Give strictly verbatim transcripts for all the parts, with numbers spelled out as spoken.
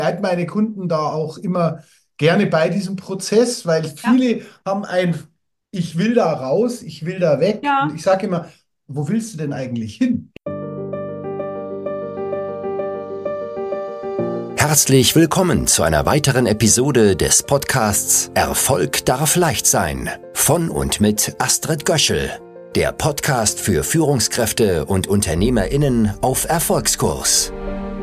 begleite meine Kunden da auch immer gerne bei diesem Prozess, weil Ja, viele haben ein, ich will da raus, ich will da weg. Und ja. ich sage immer, wo willst du denn eigentlich hin? Herzlich willkommen zu einer weiteren Episode des Podcasts Erfolg darf leicht sein von und mit Astrid Göschel, der Podcast für Führungskräfte und UnternehmerInnen auf Erfolgskurs.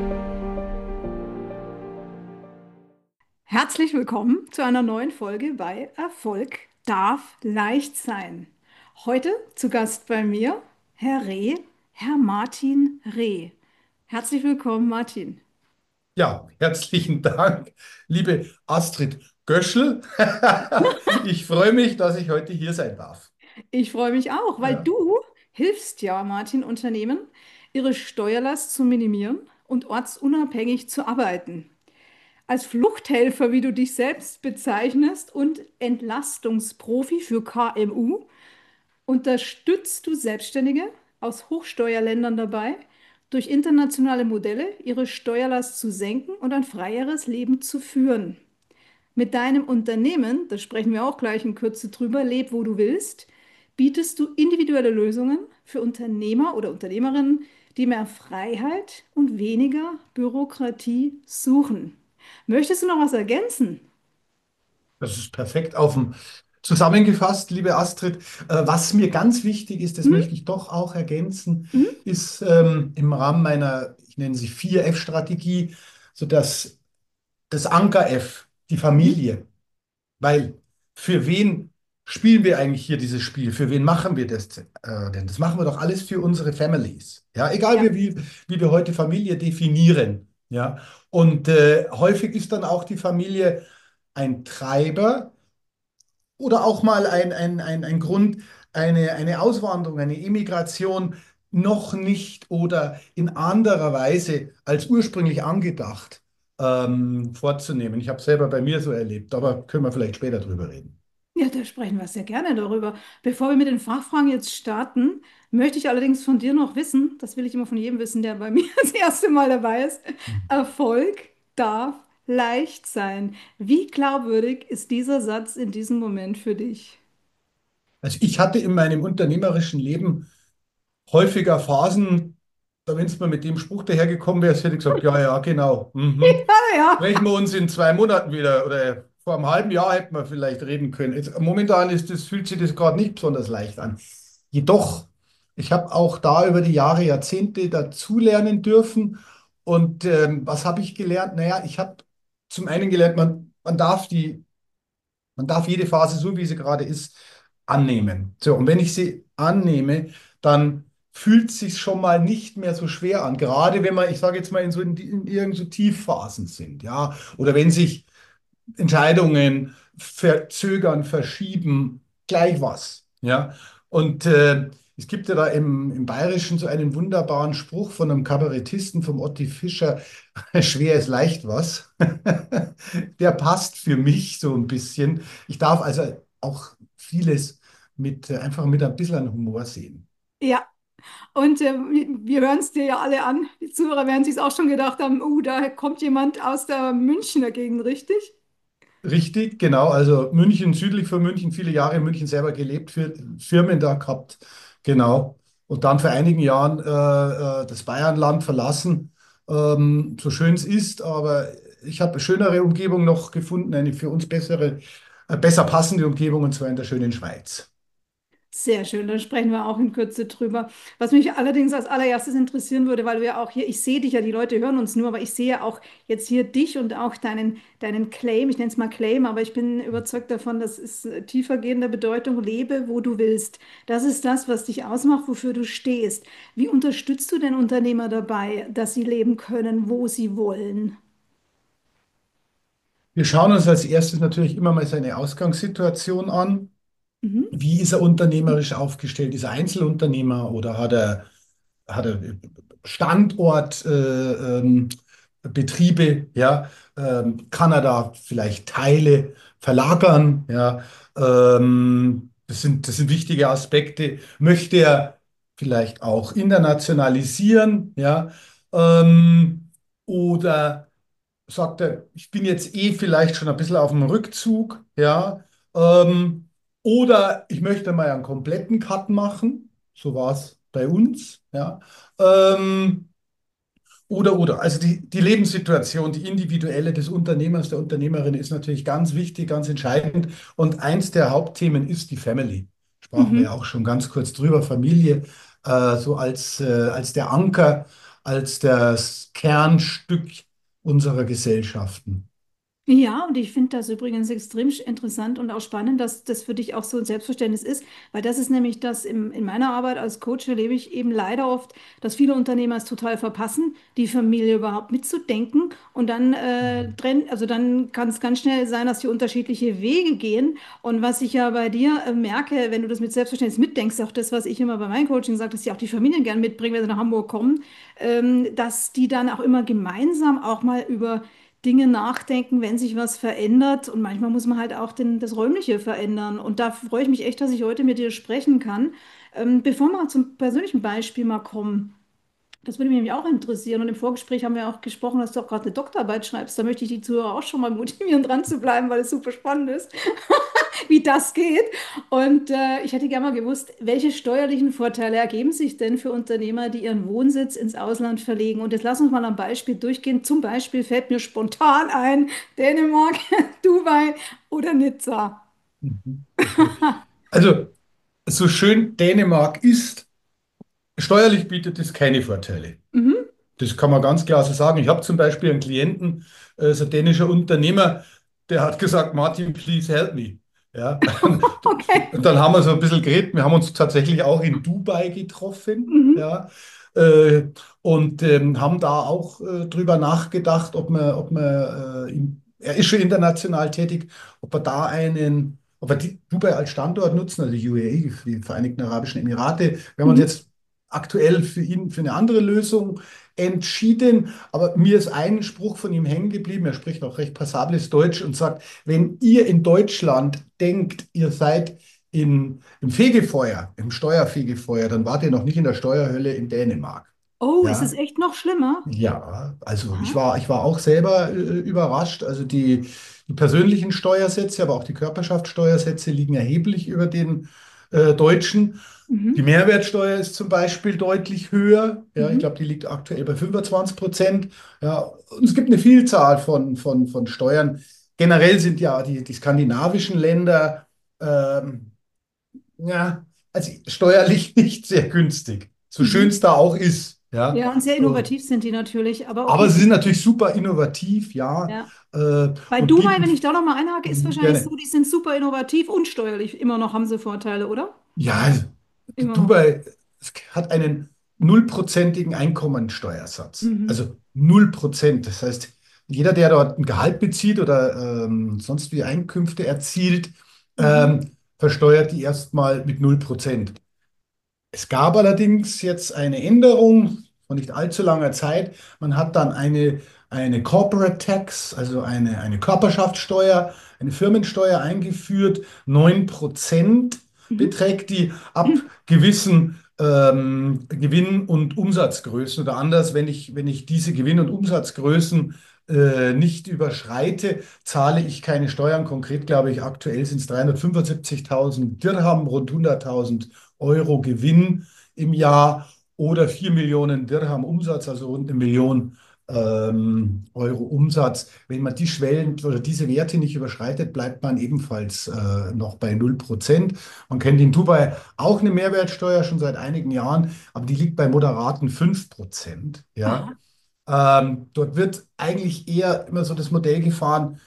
Herzlich willkommen zu einer neuen Folge bei Erfolg darf leicht sein. Heute zu Gast bei mir Herr Reh, Herr Martin Reh. Herzlich willkommen, Martin. Ja, herzlichen Dank, liebe Astrid Göschel. Ich freue mich, dass ich heute hier sein darf. Ich freue mich auch, weil Ja. du hilfst ja, Martin, Unternehmen, ihre Steuerlast zu minimieren und ortsunabhängig zu arbeiten. Als Fluchthelfer, wie du dich selbst bezeichnest, und Entlastungsprofi für K M U unterstützt du Selbstständige aus Hochsteuerländern dabei, durch internationale Modelle ihre Steuerlast zu senken und ein freieres Leben zu führen. Mit deinem Unternehmen, da sprechen wir auch gleich in Kürze drüber, Leb, wo du willst, bietest du individuelle Lösungen für Unternehmer oder Unternehmerinnen, die mehr Freiheit und weniger Bürokratie suchen. Möchtest du noch was ergänzen? Das ist perfekt auf dem zusammengefasst, liebe Astrid. Äh, was mir ganz wichtig ist, das Mhm. möchte ich doch auch ergänzen, Mhm. ist ähm, im Rahmen meiner, ich nenne sie vier F-Strategie, so dass das Anker F, die Mhm. Familie. Weil für wen spielen wir eigentlich hier dieses Spiel? Für wen machen wir das äh, denn? Das machen wir doch alles für unsere Families. Ja, egal Ja. wie, wie, wie wir heute Familie definieren. Ja, und äh, häufig ist dann auch die Familie ein Treiber oder auch mal ein, ein, ein, ein Grund, eine, eine Auswanderung, eine Emigration noch nicht oder in anderer Weise als ursprünglich angedacht ähm, vorzunehmen. Ich habe es selber bei mir so erlebt, aber können wir vielleicht später drüber reden. Ja, da sprechen wir sehr gerne darüber. Bevor wir mit den Fachfragen jetzt starten, möchte ich allerdings von dir noch wissen, das will ich immer von jedem wissen, der bei mir das erste Mal dabei ist, Erfolg darf leicht sein. Wie glaubwürdig ist dieser Satz in diesem Moment für dich? Also ich hatte in meinem unternehmerischen Leben häufiger Phasen, da wenn es mal mit dem Spruch dahergekommen wäre, hätte ich gesagt, ja, ja, genau. Mhm. Ja, ja. Sprechen wir uns in zwei Monaten wieder oder vor einem halben Jahr hätten wir vielleicht reden können. Jetzt, momentan ist das, fühlt sich das gerade nicht besonders leicht an. Jedoch, ich habe auch da über die Jahre, Jahrzehnte dazulernen dürfen. Und ähm, was habe ich gelernt? Naja, ich habe zum einen gelernt, man, man darf die man darf jede Phase, so wie sie gerade ist, annehmen. So, und wenn ich sie annehme, dann fühlt es sich schon mal nicht mehr so schwer an. Gerade wenn man, ich sage jetzt mal, in so in, in irgend so Tiefphasen sind, ja, oder wenn sich Entscheidungen verzögern, verschieben, gleich was, ja. Und äh, es gibt ja da im, im Bayerischen so einen wunderbaren Spruch von einem Kabarettisten, vom Otti Fischer, schwer ist leicht was. Der passt für mich so ein bisschen. Ich darf also auch vieles mit, äh, einfach mit ein bisschen Humor sehen. Ja, und äh, wir hören es dir ja alle an. Die Zuhörer werden sich auch schon gedacht haben, uh, da kommt jemand aus der Münchner Gegend, richtig? Richtig, genau. Also München, südlich von München, viele Jahre in München selber gelebt, für Firmen da gehabt. Genau. Und dann vor einigen Jahren äh, äh, das Bayernland verlassen, ähm, so schön es ist. Aber ich habe eine schönere Umgebung noch gefunden, eine für uns bessere, äh, besser passende Umgebung, und zwar in der schönen Schweiz. Sehr schön, dann sprechen wir auch in Kürze drüber. Was mich allerdings als allererstes interessieren würde, weil du ja auch hier, ich sehe dich ja, die Leute hören uns nur, aber ich sehe auch jetzt hier dich und auch deinen, deinen Claim, ich nenne es mal Claim, aber ich bin überzeugt davon, das ist äh, tiefergehender Bedeutung, lebe, wo du willst. Das ist das, was dich ausmacht, wofür du stehst. Wie unterstützt du denn Unternehmer dabei, dass sie leben können, wo sie wollen? Wir schauen uns als erstes natürlich immer mal seine Ausgangssituation an. Mhm. Wie ist er unternehmerisch aufgestellt? Ist er Einzelunternehmer oder hat er, hat er Standort, äh, ähm, Betriebe? Ja? Ähm, kann er da vielleicht Teile verlagern? Ja? Ähm, das sind, das sind wichtige Aspekte. Möchte er vielleicht auch internationalisieren? Ja? Ähm, oder sagt er, ich bin jetzt eh vielleicht schon ein bisschen auf dem Rückzug, ja, ähm, oder ich möchte mal einen kompletten Cut machen, so war es bei uns, ja, ähm, oder, oder, also die, die Lebenssituation, die individuelle des Unternehmers, der Unternehmerin ist natürlich ganz wichtig, ganz entscheidend und eins der Hauptthemen ist die Family. Sprachen wir ja Mhm. auch schon ganz kurz drüber, Familie, äh, so als, äh, als der Anker, als das Kernstück unserer Gesellschaften. Ja, und ich finde das übrigens extrem sch- interessant und auch spannend, dass das für dich auch so ein Selbstverständnis ist, weil das ist nämlich das im, in meiner Arbeit als Coach erlebe ich eben leider oft, dass viele Unternehmer es total verpassen, die Familie überhaupt mitzudenken und dann äh, drin, also dann kann es ganz schnell sein, dass die unterschiedliche Wege gehen. Und was ich ja bei dir äh, merke, wenn du das mit Selbstverständnis mitdenkst, auch das, was ich immer bei meinem Coaching sage, dass die auch die Familien gern mitbringen, wenn sie nach Hamburg kommen, ähm, dass die dann auch immer gemeinsam auch mal über Dinge nachdenken, wenn sich was verändert. Und manchmal muss man halt auch den, das Räumliche verändern. Und da freue ich mich echt, dass ich heute mit dir sprechen kann. Ähm, bevor wir zum persönlichen Beispiel mal kommen, das würde mich nämlich auch interessieren. Und im Vorgespräch haben wir auch gesprochen, dass du auch gerade eine Doktorarbeit schreibst. Da möchte ich die Zuhörer auch schon mal motivieren, dran zu bleiben, weil es super spannend ist, wie das geht. Und äh, ich hätte gerne mal gewusst, welche steuerlichen Vorteile ergeben sich denn für Unternehmer, die ihren Wohnsitz ins Ausland verlegen? Und jetzt lass uns mal am Beispiel durchgehen. Zum Beispiel fällt mir spontan ein, Dänemark, Dubai oder Nizza. Mhm. Okay. Also, so schön Dänemark ist, steuerlich bietet es keine Vorteile. Mhm. Das kann man ganz klar so sagen. Ich habe zum Beispiel einen Klienten, äh, so ein dänischer Unternehmer, der hat gesagt, Martin, please help me. Ja, Okay. und dann haben wir so ein bisschen geredet. Wir haben uns tatsächlich auch in Dubai getroffen. Mhm. Ja, äh, und ähm, haben da auch äh, drüber nachgedacht, ob man, ob man äh, in, er ist schon international tätig, ob wir da einen, ob wir die, Dubai als Standort nutzen, also die U A E, die Vereinigten Arabischen Emirate. Wir haben uns Mhm. jetzt aktuell für ihn für eine andere Lösung entschieden. Aber mir ist ein Spruch von ihm hängen geblieben. Er spricht auch recht passables Deutsch und sagt, wenn ihr in Deutschland denkt, ihr seid in, im Fegefeuer, im Steuerfegefeuer, dann wart ihr noch nicht in der Steuerhölle in Dänemark. Oh, ist es Ja, echt noch schlimmer? ja, also ich Aha. war, ich war auch selber äh, überrascht. Also die, die persönlichen Steuersätze, aber auch die Körperschaftssteuersätze liegen erheblich über den äh, deutschen. Die Mhm. Mehrwertsteuer ist zum Beispiel deutlich höher. Ja, ich Mhm. glaube, die liegt aktuell bei fünfundzwanzig Prozent. Ja, und es gibt eine Vielzahl von, von, von Steuern. Generell sind ja die, die skandinavischen Länder ähm, ja, also steuerlich nicht sehr günstig. So schön Mhm. es da auch ist. Ja. Ja, und sehr Äh, innovativ sind die natürlich. Aber aber okay, sie sind natürlich super innovativ, ja, ja. äh, Bei und Dubai, bieten wenn ich da noch mal einhake, ist wahrscheinlich so, gerne. die sind super innovativ und steuerlich. Immer noch haben sie Vorteile, oder? Ja, also, Immer noch. Dubai hat einen nullprozentigen Einkommensteuersatz. Mhm. Also null Prozent. Das heißt, jeder, der dort ein Gehalt bezieht oder ähm, sonst wie Einkünfte erzielt, Mhm. ähm, versteuert die erstmal mit null Prozent. Es gab allerdings jetzt eine Änderung von nicht allzu langer Zeit. Man hat dann eine, eine Corporate Tax, also eine, eine Körperschaftssteuer, eine Firmensteuer eingeführt. Neun Prozent Mhm. beträgt die ab gewissen ähm, Gewinn- und Umsatzgrößen. Oder anders, wenn ich, wenn ich diese Gewinn- und Umsatzgrößen äh, nicht überschreite, zahle ich keine Steuern. Konkret glaube ich, aktuell sind es dreihundertfünfundsiebzigtausend Dirham, rund hunderttausend Euro Gewinn im Jahr oder vier Millionen Dirham Umsatz, also rund eine Million ähm, Euro Umsatz. Wenn man die Schwellen oder diese Werte nicht überschreitet, bleibt man ebenfalls äh, noch bei null Prozent. Man kennt in Dubai auch eine Mehrwertsteuer schon seit einigen Jahren, aber die liegt bei moderaten fünf Prozent. Ja. Aha. Ähm, dort wird eigentlich eher immer so das Modell gefahren,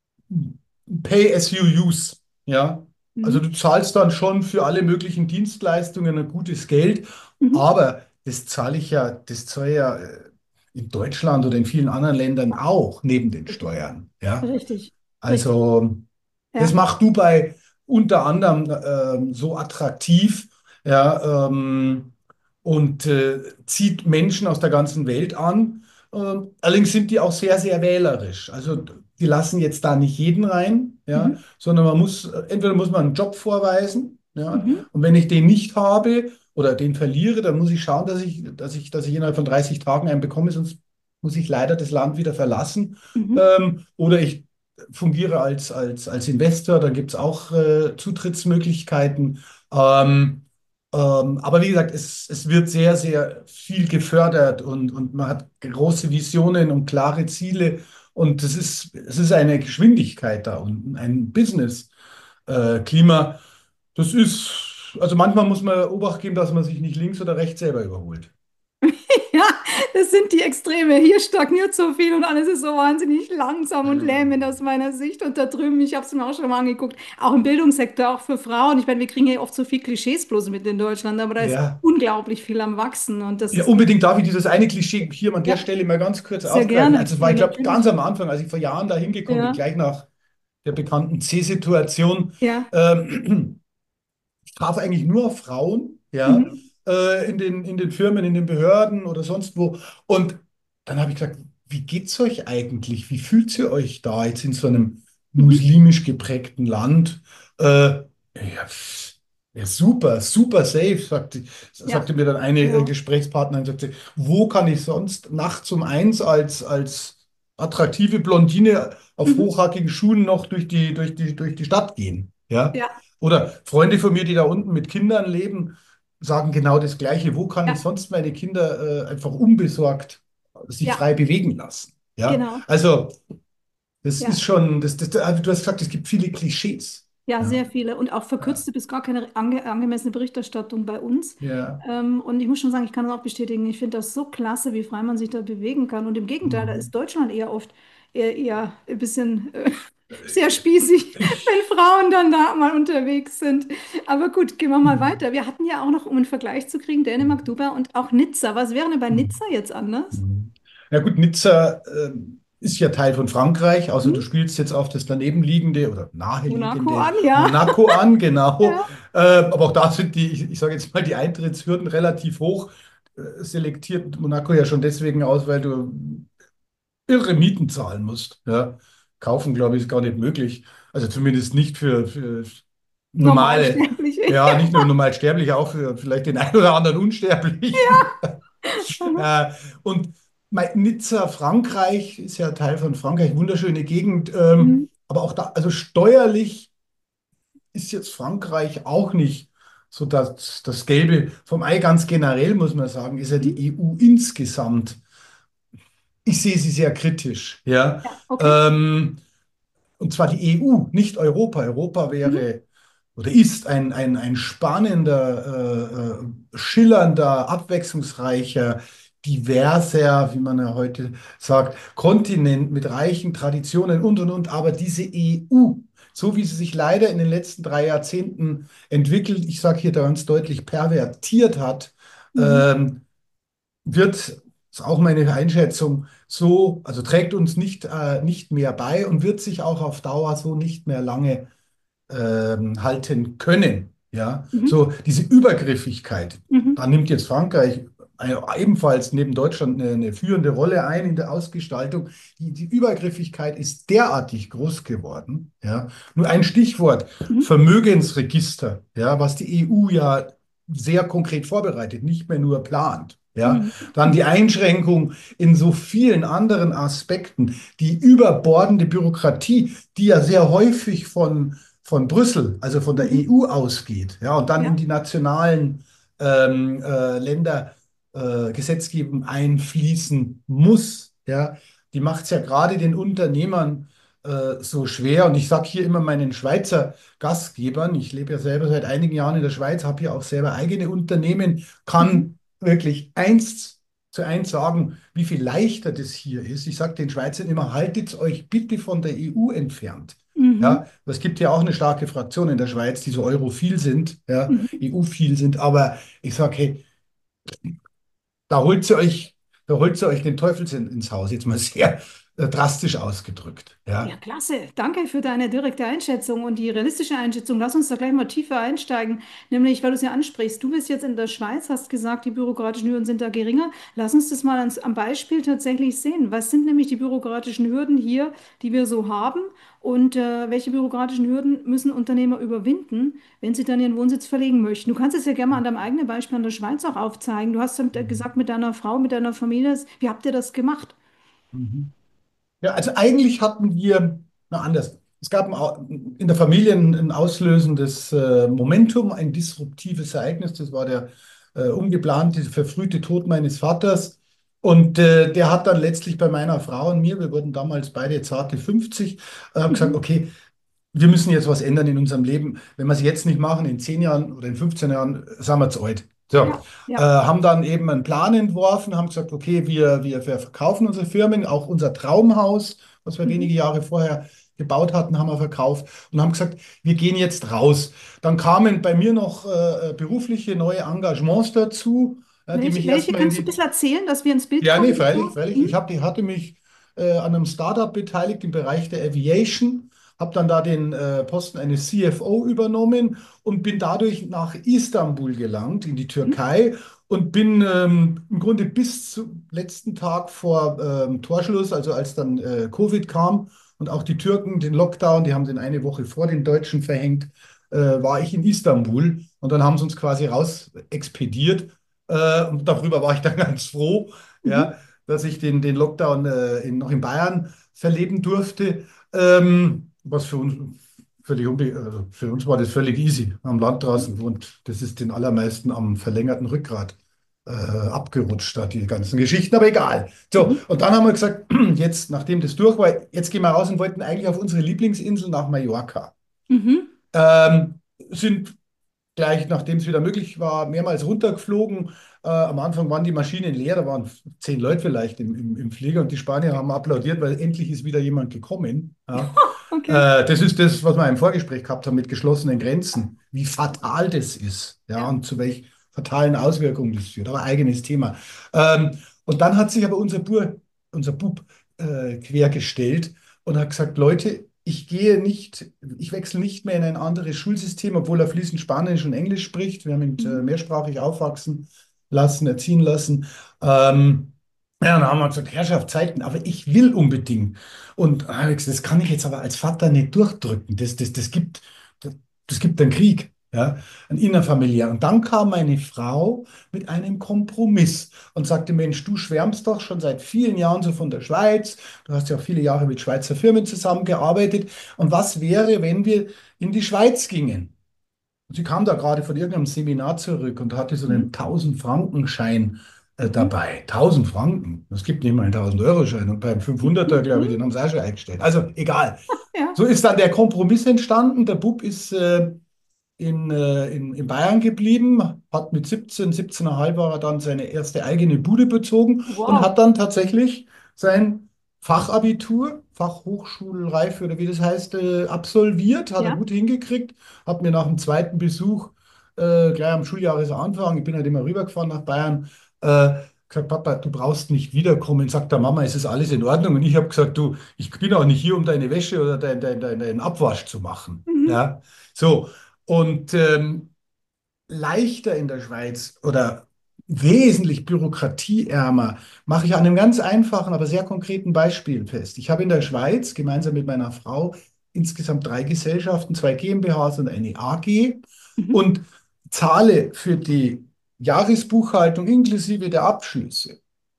Pay as you use. Ja, also Mhm. du zahlst dann schon für alle möglichen Dienstleistungen ein gutes Geld, Mhm. aber das zahle ich ja, das zahle ich ja äh, in Deutschland oder in vielen anderen Ländern auch neben den Richtig. Steuern. Ja, Richtig. Richtig. also das Ja. macht Dubai unter anderem ähm, so attraktiv, ja, ähm, und äh, zieht Menschen aus der ganzen Welt an. Ähm, allerdings sind die auch sehr, sehr wählerisch. Also die lassen jetzt da nicht jeden rein, ja, Mhm. sondern man muss, entweder muss man einen Job vorweisen, ja, Mhm. und wenn ich den nicht habe oder den verliere, dann muss ich schauen, dass ich, dass ich, dass ich innerhalb von dreißig Tagen einen bekomme, sonst muss ich leider das Land wieder verlassen. Mhm. Ähm, oder ich fungiere als, als, als Investor, da gibt es auch äh, Zutrittsmöglichkeiten. Ähm, ähm, aber wie gesagt, es, es wird sehr, sehr viel gefördert und, und man hat große Visionen und klare Ziele. Und es ist, es ist eine Geschwindigkeit da und ein Business-Klima. Das ist, also manchmal muss man Obacht geben, dass man sich nicht links oder rechts selber überholt. Ja, das sind die Extreme. Hier stagniert so viel und alles ist so wahnsinnig langsam und lähmend aus meiner Sicht. Und da drüben, ich habe es mir auch schon mal angeguckt, auch im Bildungssektor, auch für Frauen. Ich meine, wir kriegen ja oft so viel Klischees bloß mit in Deutschland, aber da ist Ja. unglaublich viel am Wachsen. Und das Ja, ist, unbedingt darf ich dieses eine Klischee hier an der ja, Stelle mal ganz kurz sehr aufgreifen. gerne. Also es war, Ja, ich glaube, ganz natürlich. am Anfang, als ich vor Jahren da hingekommen bin, Ja, gleich nach der bekannten C-Situation, ja. ähm, ich traf eigentlich nur auf Frauen, ja, Mhm. äh, in den, in den Firmen, in den Behörden oder sonst wo. Und dann habe ich gesagt, wie geht's euch eigentlich? Wie fühlt ihr euch da jetzt in so einem Mhm. muslimisch geprägten Land? Äh, ja, pff, ja, super, super safe, sagte, Ja, sagte mir dann eine äh, genau. Gesprächspartnerin, sagte, wo kann ich sonst nachts um eins als, als attraktive Blondine auf Mhm. hochhackigen Schuhen noch durch die, durch die, durch die Stadt gehen? Ja? Ja, Oder Freunde von mir, die da unten mit Kindern leben, sagen genau das Gleiche. Wo kann ich ja, sonst meine Kinder äh, einfach unbesorgt sich ja, frei bewegen lassen? Ja, genau. also das ist Ja. schon, das, das, also du hast gesagt, es gibt viele Klischees. Ja, Ja, sehr viele und auch ja, verkürzte bis gar keine ange angemessene Berichterstattung bei uns. ja. Ähm, und ich muss schon sagen, ich kann das auch bestätigen, ich finde das so klasse, wie frei man sich da bewegen kann. Und im Gegenteil, da Mhm. ist Deutschland eher oft eher, eher ein bisschen äh, sehr spießig, wenn Frauen dann da mal unterwegs sind. Aber gut, gehen wir mal Mhm. weiter. Wir hatten ja auch noch, um einen Vergleich zu kriegen, Dänemark, Dubai und auch Nizza. Was wäre denn bei Mhm. Nizza jetzt anders? Mhm. Ja gut, Nizza ähm, ist ja Teil von Frankreich, also Hm? du spielst jetzt auf das danebenliegende oder Monaco naheliegende an, ja. Monaco an, genau. Ja. Äh, aber auch da sind die, ich, ich sage jetzt mal, die Eintrittshürden relativ hoch. Äh, selektiert Monaco ja schon deswegen aus, weil du irre Mieten zahlen musst. Ja. Kaufen, glaube ich, ist gar nicht möglich. Also zumindest nicht für, für normale, Normalsterbliche. ja, nicht nur Normalsterbliche, auch für vielleicht den einen oder anderen Unsterblichen. Äh, und mein, Nizza, Frankreich, ist ja Teil von Frankreich, wunderschöne Gegend. Ähm, Mhm. aber auch da, also steuerlich ist jetzt Frankreich auch nicht so das, das Gelbe vom Ei. Ganz generell muss man sagen, ist ja Mhm. die E U insgesamt, ich sehe sie sehr kritisch. Ja. Ja, okay. Ähm, und zwar die E U, nicht Europa. Europa Mhm. wäre oder ist ein, ein, ein spannender, äh, äh, schillernder, abwechslungsreicher, diverser, wie man ja heute sagt, Kontinent mit reichen Traditionen und, und, und. Aber diese E U, so wie sie sich leider in den letzten drei Jahrzehnten entwickelt, ich sage hier ganz deutlich pervertiert hat, Mhm. ähm, wird, ist auch meine Einschätzung, so, also trägt uns nicht, äh, nicht mehr bei und wird sich auch auf Dauer so nicht mehr lange ähm, halten können. Ja, Mhm. so diese Übergriffigkeit, Mhm. da nimmt jetzt Frankreich ein- ebenfalls neben Deutschland eine, eine führende Rolle ein in der Ausgestaltung. Die, die Übergriffigkeit ist derartig groß geworden. Ja, nur ein Stichwort: Mhm. Vermögensregister, ja, was die E U ja sehr konkret vorbereitet, nicht mehr nur plant. Ja, Mhm. dann die Einschränkung in so vielen anderen Aspekten, die überbordende Bürokratie, die ja sehr häufig von von Brüssel, also von der Mhm. E U ausgeht, ja, und dann in Ja. die nationalen ähm, äh, Länder äh, Gesetzgebung einfließen muss, ja, die macht es ja gerade den Unternehmern äh, so schwer. Und ich sage hier immer meinen Schweizer Gastgebern, ich lebe ja selber seit einigen Jahren in der Schweiz, habe hier auch selber eigene Unternehmen, Mhm. kann wirklich eins zu eins sagen, wie viel leichter das hier ist. Ich sage den Schweizern immer, haltet euch bitte von der E U entfernt. Mhm. Ja, es gibt ja auch eine starke Fraktion in der Schweiz, die so europhil sind, ja, Mhm. E U-phil sind, aber ich sage, hey, da holt sie euch, da holt sie euch den Teufel in, ins Haus, jetzt mal sehr äh, drastisch ausgedrückt. Ja, Ja. klasse. Danke für deine direkte Einschätzung und die realistische Einschätzung. Lass uns da gleich mal tiefer einsteigen. Nämlich, weil du es ja ansprichst. Du bist jetzt in der Schweiz, hast gesagt, die bürokratischen Hürden sind da geringer. Lass uns das mal ans, am Beispiel tatsächlich sehen. Was sind nämlich die bürokratischen Hürden hier, die wir so haben? Und äh, welche bürokratischen Hürden müssen Unternehmer überwinden, wenn sie dann ihren Wohnsitz verlegen möchten? Du kannst es ja gerne mal an deinem eigenen Beispiel an der Schweiz auch aufzeigen. Du hast dann gesagt, mit deiner Frau, mit deiner Familie, wie habt ihr das gemacht? Mhm. Ja, also eigentlich hatten wir, na anders, es gab ein Au- in der Familie ein, ein auslösendes äh, Momentum, ein disruptives Ereignis. Das war der äh, ungeplante, verfrühte Tod meines Vaters. Und äh, der hat dann letztlich bei meiner Frau und mir, wir wurden damals beide zarte fünfzig, äh, haben gesagt, Mhm. okay, wir müssen jetzt was ändern in unserem Leben. Wenn wir es jetzt nicht machen, in zehn Jahren oder in fünfzehn Jahren, sind wir zu alt. So, Ja, äh, ja. haben dann eben einen Plan entworfen, haben gesagt, okay, wir, wir, wir verkaufen unsere Firmen, auch unser Traumhaus, was wir Mhm. wenige Jahre vorher gebaut hatten, haben wir verkauft und haben gesagt, wir gehen jetzt raus. Dann kamen bei mir noch äh, berufliche neue Engagements dazu, äh, die mich Welche, welche erstmal in kannst du ein die bisschen erzählen, dass wir ins Bild ja, nee, kommen? freilich, So? freilich. Ich Mhm. hab, die hatte mich äh, an einem Startup beteiligt im Bereich der Aviation, habe dann da den äh, Posten eines C F O übernommen und bin dadurch nach Istanbul gelangt, in die Mhm. Türkei und bin ähm, im Grunde bis zum letzten Tag vor ähm, Torschluss, also als dann äh, Covid kam und auch die Türken den Lockdown, die haben den eine Woche vor den Deutschen verhängt, äh, war ich in Istanbul und dann haben sie uns quasi raus expediert. Äh, und darüber war ich dann ganz froh, ja, Mhm. dass ich den, den Lockdown äh, in, noch in Bayern verleben durfte. Ähm, was für uns völlig unbe also für uns war das völlig easy. Am Land draußen gewohnt. Das ist den allermeisten am verlängerten Rückgrat äh, abgerutscht, da die ganzen Geschichten, aber egal. So, Mhm. und dann haben wir gesagt, jetzt, nachdem das durch war, jetzt gehen wir raus und wollten eigentlich auf unsere Lieblingsinsel nach Mallorca. Mhm. Ähm, sind gleich nachdem es wieder möglich war, mehrmals runtergeflogen. Äh, am Anfang waren die Maschinen leer, da waren zehn Leute vielleicht im, im, im Flieger und die Spanier haben applaudiert, weil endlich ist wieder jemand gekommen. Ja. Okay. Äh, das ist das, was wir im Vorgespräch gehabt haben mit geschlossenen Grenzen, wie fatal das ist, ja, Ja. und zu welch fatalen Auswirkungen das führt. Aber eigenes Thema. Ähm, und dann hat sich aber unser Bur, unser Bub äh, quergestellt und hat gesagt, Leute, ich gehe nicht, ich wechsle nicht mehr in ein anderes Schulsystem, obwohl er fließend Spanisch und Englisch spricht. Wir haben ihn äh, Mhm. mehrsprachig aufwachsen lassen, erziehen lassen. Ähm, ja, dann haben wir gesagt, Herrschaft, Zeiten, aber ich will unbedingt. Und Alex, das kann ich jetzt aber als Vater nicht durchdrücken. Das, das, das gibt, das, das gibt einen Krieg, ja, einen innerfamiliären. Und dann kam meine Frau mit einem Kompromiss und sagte, Mensch, du schwärmst doch schon seit vielen Jahren so von der Schweiz. Du hast ja auch viele Jahre mit Schweizer Firmen zusammengearbeitet. Und was wäre, wenn wir in die Schweiz gingen? Und sie kam da gerade von irgendeinem Seminar zurück und hatte so einen Mhm. tausend-Franken-Schein äh, Mhm. dabei. tausend Franken. Es gibt nicht mal einen tausend-Euro-Schein. Und beim fünfhunderter, glaube ich, Mhm. den haben sie auch schon eingestellt. Also egal. Ja. So ist dann der Kompromiss entstanden. Der Bub ist äh, in, äh, in, in Bayern geblieben, hat mit siebzehn, siebzehn Komma fünf war er dann seine erste eigene Bude bezogen und hat Wow. dann tatsächlich sein Fachabitur, Fachhochschulreife oder wie das heißt, äh, absolviert, hat er Ja. gut hingekriegt, hat mir nach dem zweiten Besuch, äh, gleich am Schuljahresanfang, ich bin halt immer rübergefahren nach Bayern, äh, gesagt, Papa, du brauchst nicht wiederkommen. Sagt der Mama, es ist alles in Ordnung. Und ich habe gesagt, du, ich bin auch nicht hier, um deine Wäsche oder deinen dein, dein, dein Abwasch zu machen. Mhm. Ja, so. Und ähm, leichter in der Schweiz oder wesentlich bürokratieärmer mache ich an einem ganz einfachen, aber sehr konkreten Beispiel fest. Ich habe in der Schweiz gemeinsam mit meiner Frau insgesamt drei Gesellschaften, zwei GmbHs und eine A G Mhm. und zahle für die Jahresbuchhaltung inklusive der Abschlüsse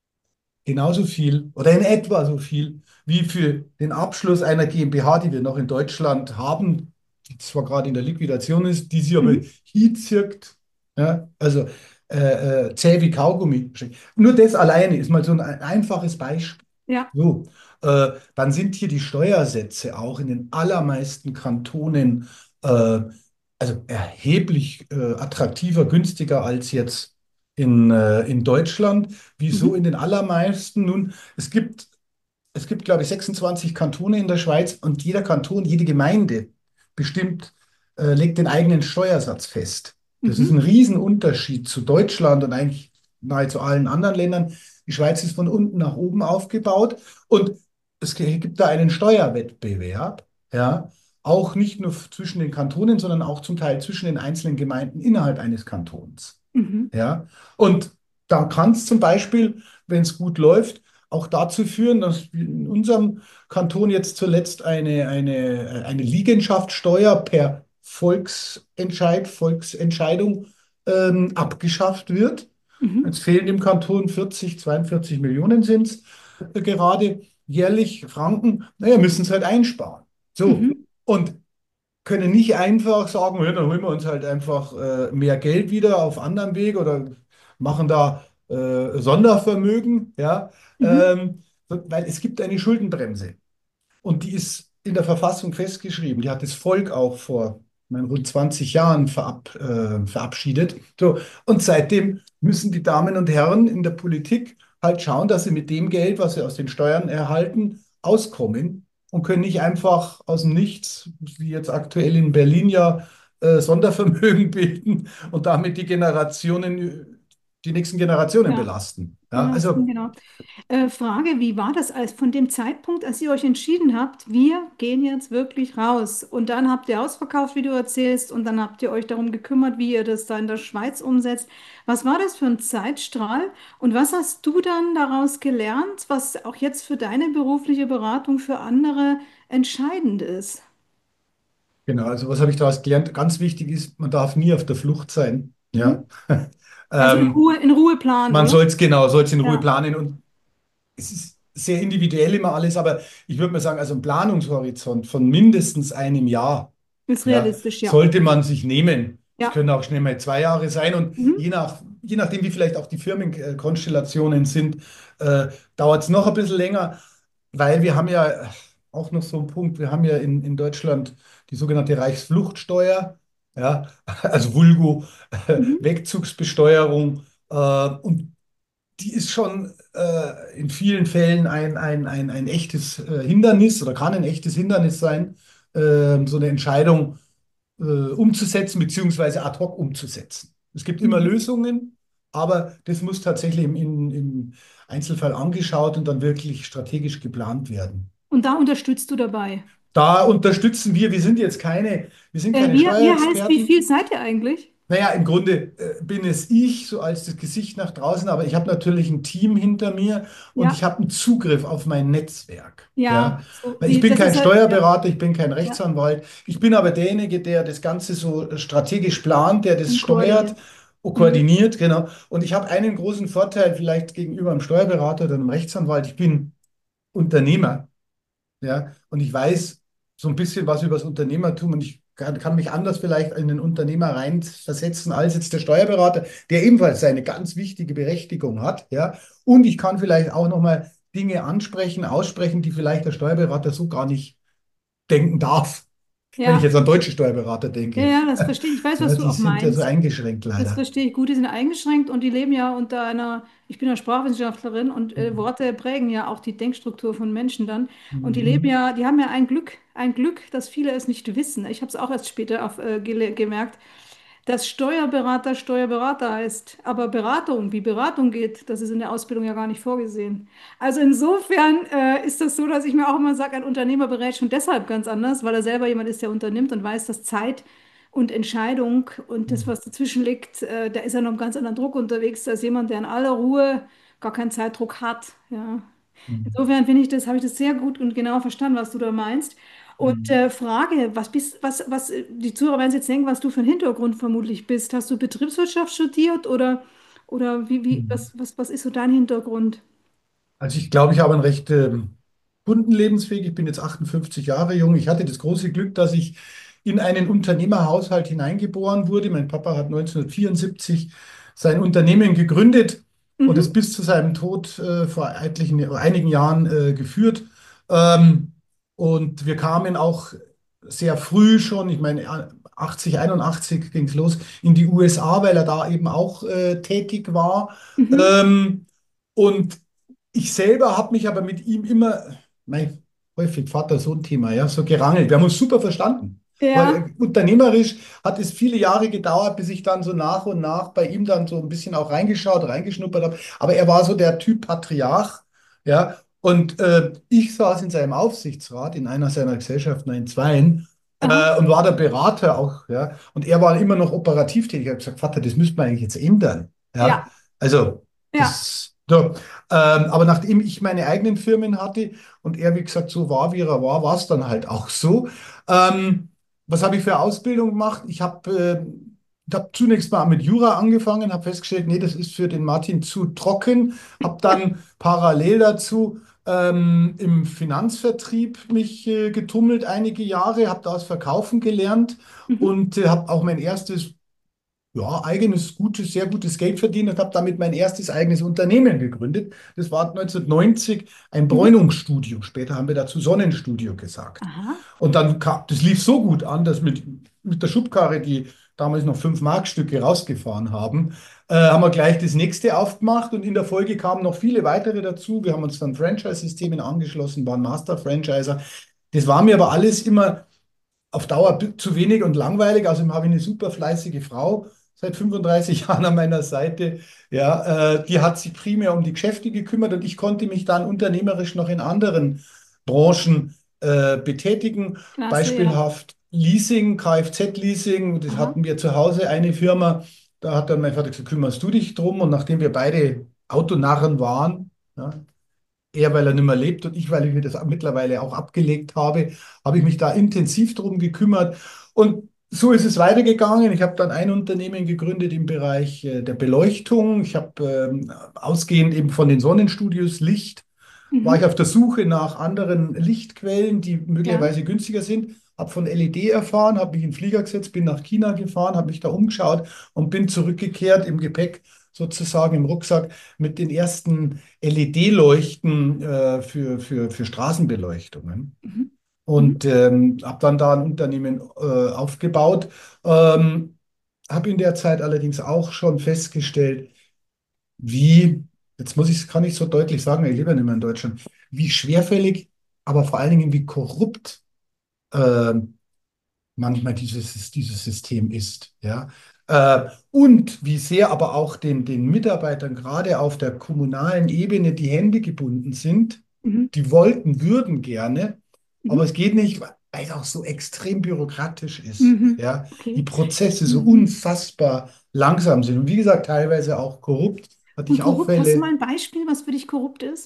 genauso viel oder in etwa so viel wie für den Abschluss einer GmbH, die wir noch in Deutschland haben, die zwar gerade in der Liquidation ist, die sie aber Mhm. hinzirkt, ja, also äh, äh, zäh wie Kaugummi. Nur das alleine ist mal so ein einfaches Beispiel. Ja. So, äh, dann sind hier die Steuersätze auch in den allermeisten Kantonen äh, also erheblich äh, attraktiver, günstiger als jetzt in, äh, in Deutschland. Wieso in Mhm. den allermeisten? Nun, es gibt, es gibt, glaube ich, sechsundzwanzig Kantone in der Schweiz und jeder Kanton, jede Gemeinde bestimmt, äh, legt den eigenen Steuersatz fest. Das ist ein Mhm. Riesenunterschied zu Deutschland und eigentlich nahezu allen anderen Ländern. Die Schweiz ist von unten nach oben aufgebaut und es gibt da einen Steuerwettbewerb, ja, auch nicht nur zwischen den Kantonen, sondern auch zum Teil zwischen den einzelnen Gemeinden innerhalb eines Kantons. Mhm. Ja, und da kann es zum Beispiel, wenn es gut läuft, auch dazu führen, dass wir in unserem Kanton jetzt zuletzt eine, eine, eine Liegenschaftssteuer per Volksentscheid, Volksentscheidung ähm, abgeschafft wird. Mhm. Jetzt fehlen im Kanton vierzig, zweiundvierzig Millionen sind es äh, gerade. jährlich Franken, naja, müssen sie halt einsparen. So. Mhm. Und können nicht einfach sagen, ja, dann holen wir uns halt einfach äh, mehr Geld wieder auf anderem Weg oder machen da äh, Sondervermögen, ja, Mhm. ähm, weil es gibt eine Schuldenbremse. Und die ist in der Verfassung festgeschrieben. Die hat das Volk auch vor ich meine, rund zwanzig Jahren verab, äh, verabschiedet. So, und seitdem müssen die Damen und Herren in der Politik halt schauen, dass sie mit dem Geld, was sie aus den Steuern erhalten, auskommen und können nicht einfach aus dem Nichts, wie jetzt aktuell in Berlin ja, äh, Sondervermögen bilden und damit die Generationen, die nächsten Generationen Ja, belasten. Ja, belasten, also genau. Äh, Frage, wie war das als von dem Zeitpunkt, als ihr euch entschieden habt, wir gehen jetzt wirklich raus und dann habt ihr ausverkauft, wie du erzählst, und dann habt ihr euch darum gekümmert, wie ihr das da in der Schweiz umsetzt. Was war das für ein Zeitstrahl und was hast du dann daraus gelernt, was auch jetzt für deine berufliche Beratung für andere entscheidend ist? genau, also was habe ich daraus gelernt? Ganz wichtig ist, man darf nie auf der Flucht sein. Ja. Mhm. Also in Ähm, Ruhe, in Ruhe planen, man oder? soll es genau, soll es in Ruhe Ja, planen und es ist sehr individuell immer alles, aber ich würde mal sagen, also ein Planungshorizont von mindestens einem Jahr, ist ja, realistisch, ja. sollte man sich nehmen. Es Ja. können auch schnell mal zwei Jahre sein und je Mhm. nach, je nachdem, wie vielleicht auch die Firmenkonstellationen sind, äh, dauert es noch ein bisschen länger, weil wir haben ja auch noch so einen Punkt, wir haben ja in, in Deutschland die sogenannte Reichsfluchtsteuer, ja, also Vulgo Mhm. Wegzugsbesteuerung, äh, und die ist schon äh, in vielen Fällen ein, ein, ein, ein echtes äh, Hindernis oder kann ein echtes Hindernis sein, äh, so eine Entscheidung äh, umzusetzen beziehungsweise ad hoc umzusetzen. Es gibt immer Mhm. Lösungen, aber das muss tatsächlich im, im, im Einzelfall angeschaut und dann wirklich strategisch geplant werden. Und da unterstützt du dabei. Da unterstützen wir, wir sind jetzt keine, wir sind Äh, keine ihr, ihr heißt, wie Steuerexperten. viel seid ihr eigentlich? Naja, im Grunde äh, bin es ich, so als das Gesicht nach draußen, aber ich habe natürlich ein Team hinter mir und ich Ja, habe einen Zugriff auf mein Netzwerk. Ja, ja, so, weil ich die, bin das kein ist halt, ja, Steuerberater, ich bin kein ja, Rechtsanwalt, ich bin aber derjenige, der das Ganze so strategisch plant, der das und steuert, koordiniert. Mhm. koordiniert, genau. Und ich habe einen großen Vorteil vielleicht gegenüber einem Steuerberater oder einem Rechtsanwalt, ich bin Unternehmer. Ja, und ich weiß so ein bisschen was über das Unternehmertum und ich kann, kann mich anders vielleicht in den Unternehmer reinversetzen als jetzt der Steuerberater, der ebenfalls seine ganz wichtige Berechtigung hat. Ja, und ich kann vielleicht auch nochmal Dinge ansprechen, aussprechen, die vielleicht der Steuerberater so gar nicht denken darf, wenn ich Ja, jetzt an deutsche Steuerberater ja, denke. ja, das verstehe ich. Ich weiß, was Ja, du die auch sind ja so meinst. eingeschränkt Das leider. verstehe ich gut. Die sind eingeschränkt und die leben ja unter einer, ich bin ja Sprachwissenschaftlerin und äh, Mhm. Worte prägen ja auch die Denkstruktur von Menschen dann. Und die leben Mhm. ja, die haben ja ein Glück, ein Glück, dass viele es nicht wissen. Ich habe es auch erst später auf, äh, gele- gemerkt, dass Steuerberater Steuerberater heißt. Aber Beratung, wie Beratung geht, das ist in der Ausbildung ja gar nicht vorgesehen. Also insofern äh, ist das so, dass ich mir auch immer sage, ein Unternehmer berät schon deshalb ganz anders, weil er selber jemand ist, der unternimmt und weiß, dass Zeit und Entscheidung und das, Mhm. was dazwischen liegt, äh, da ist er noch einem ganz anderen Druck unterwegs, als jemand, der in aller Ruhe gar keinen Zeitdruck hat. Ja. Mhm. Insofern finde ich das, habe ich das sehr gut und genau verstanden, was du da meinst. Und Mhm. äh, Frage, was bist, was, was, äh, die Zuhörer werden sich jetzt denken, was du für einen Hintergrund vermutlich bist. Hast du Betriebswirtschaft studiert oder, oder wie, wie, Mhm. was, was, was ist so dein Hintergrund? Also ich glaube, ich habe einen recht ähm, bunten Lebensweg. Ich bin jetzt achtundfünfzig Jahre jung. Ich hatte das große Glück, dass ich in einen Unternehmerhaushalt hineingeboren wurde. Mein Papa hat neunzehnhundertvierundsiebzig sein Unternehmen gegründet und es Mhm, bis zu seinem Tod äh, vor etlichen, einigen Jahren äh, geführt. Ähm, und wir kamen auch sehr früh schon, ich meine, achtzig, einundachtzig ging es los, in die U S A, weil er da eben auch äh, tätig war. mhm. Ähm, und ich selber habe mich aber mit ihm immer, mein, häufig Vater-Sohn-Thema, ja, so gerangelt. Wir haben uns super verstanden. Weil, Ja, äh, unternehmerisch hat es viele Jahre gedauert, bis ich dann so nach und nach bei ihm dann so ein bisschen auch reingeschaut, reingeschnuppert habe. Aber er war so der Typ Patriarch, ja. Und äh, ich saß in seinem Aufsichtsrat in einer seiner Gesellschaften in Zweien aha, äh, und war der Berater auch, ja. Und er war immer noch operativ tätig. Ich habe gesagt, Vater, das müsste man eigentlich jetzt ändern, ja. ja, Also, ja, das, so. Ähm, aber nachdem ich meine eigenen Firmen hatte und er, wie gesagt, so war, wie er war, war es dann halt auch so. Ähm, was habe ich für Ausbildung gemacht? Ich habe äh, ich hab zunächst mal mit Jura angefangen, habe festgestellt, nee, das ist für den Martin zu trocken. Habe dann parallel dazu ähm, im Finanzvertrieb mich äh, getummelt einige Jahre, habe da das Verkaufen gelernt Mhm. und äh, habe auch mein erstes, ja, eigenes, gutes, sehr gutes Geld verdient und habe damit mein erstes eigenes Unternehmen gegründet. Das war neunzehnhundertneunzig ein Mhm. Bräunungsstudio. Später haben wir dazu Sonnenstudio gesagt. Aha. Und dann kam, das lief so gut an, dass mit, mit der Schubkarre, die damals noch fünf Markstücke rausgefahren haben, äh, haben wir gleich das nächste aufgemacht und in der Folge kamen noch viele weitere dazu. Wir haben uns dann Franchise-Systemen angeschlossen, waren Master-Franchiser. Das war mir aber alles immer auf Dauer zu wenig und langweilig. Außerdem habe ich eine super fleißige Frau seit fünfunddreißig Jahren an meiner Seite. Ja, äh, die hat sich primär um die Geschäfte gekümmert und ich konnte mich dann unternehmerisch noch in anderen Branchen äh, betätigen. Klasse, ja. Beispielhaft Leasing, Kfz-Leasing. Das Aha. hatten wir zu Hause eine Firma. Da hat dann mein Vater gesagt, kümmerst du dich drum? Und nachdem wir beide Autonarren waren, ja, er, weil er nicht mehr lebt und ich, weil ich mir das mittlerweile auch abgelegt habe, habe ich mich da intensiv drum gekümmert. Und so ist es weitergegangen. Ich habe dann ein Unternehmen gegründet im Bereich äh, der Beleuchtung. Ich habe ähm, ausgehend eben von den Sonnenstudios Licht, war ich Mhm. auf der Suche nach anderen Lichtquellen, die Ja. möglicherweise günstiger sind. Habe von L E D erfahren, habe mich in den Flieger gesetzt, bin nach China gefahren, habe mich da umgeschaut und bin zurückgekehrt im Gepäck, sozusagen im Rucksack, mit den ersten L E D-Leuchten äh, für, für, für Straßenbeleuchtungen. Mhm. Mhm. Und ähm, habe dann da ein Unternehmen äh, aufgebaut. Ähm, habe in der Zeit allerdings auch schon festgestellt, wie, jetzt muss ich, kann ich so deutlich sagen, ich lebe ja nicht mehr in Deutschland, wie schwerfällig, aber vor allen Dingen wie korrupt äh, manchmal dieses, dieses System ist. Ja? Äh, und wie sehr aber auch den, den Mitarbeitern gerade auf der kommunalen Ebene die Hände gebunden sind. Mhm. Die wollten, würden gerne, aber es Mhm. geht nicht, weil es auch so extrem bürokratisch ist. Mhm. Ja? Die Okay. Prozesse so Mhm. unfassbar langsam sind und wie gesagt, teilweise auch korrupt. Hatte Und ich auch korrupt, hast du mal Fälle, ein Beispiel, was für dich korrupt ist?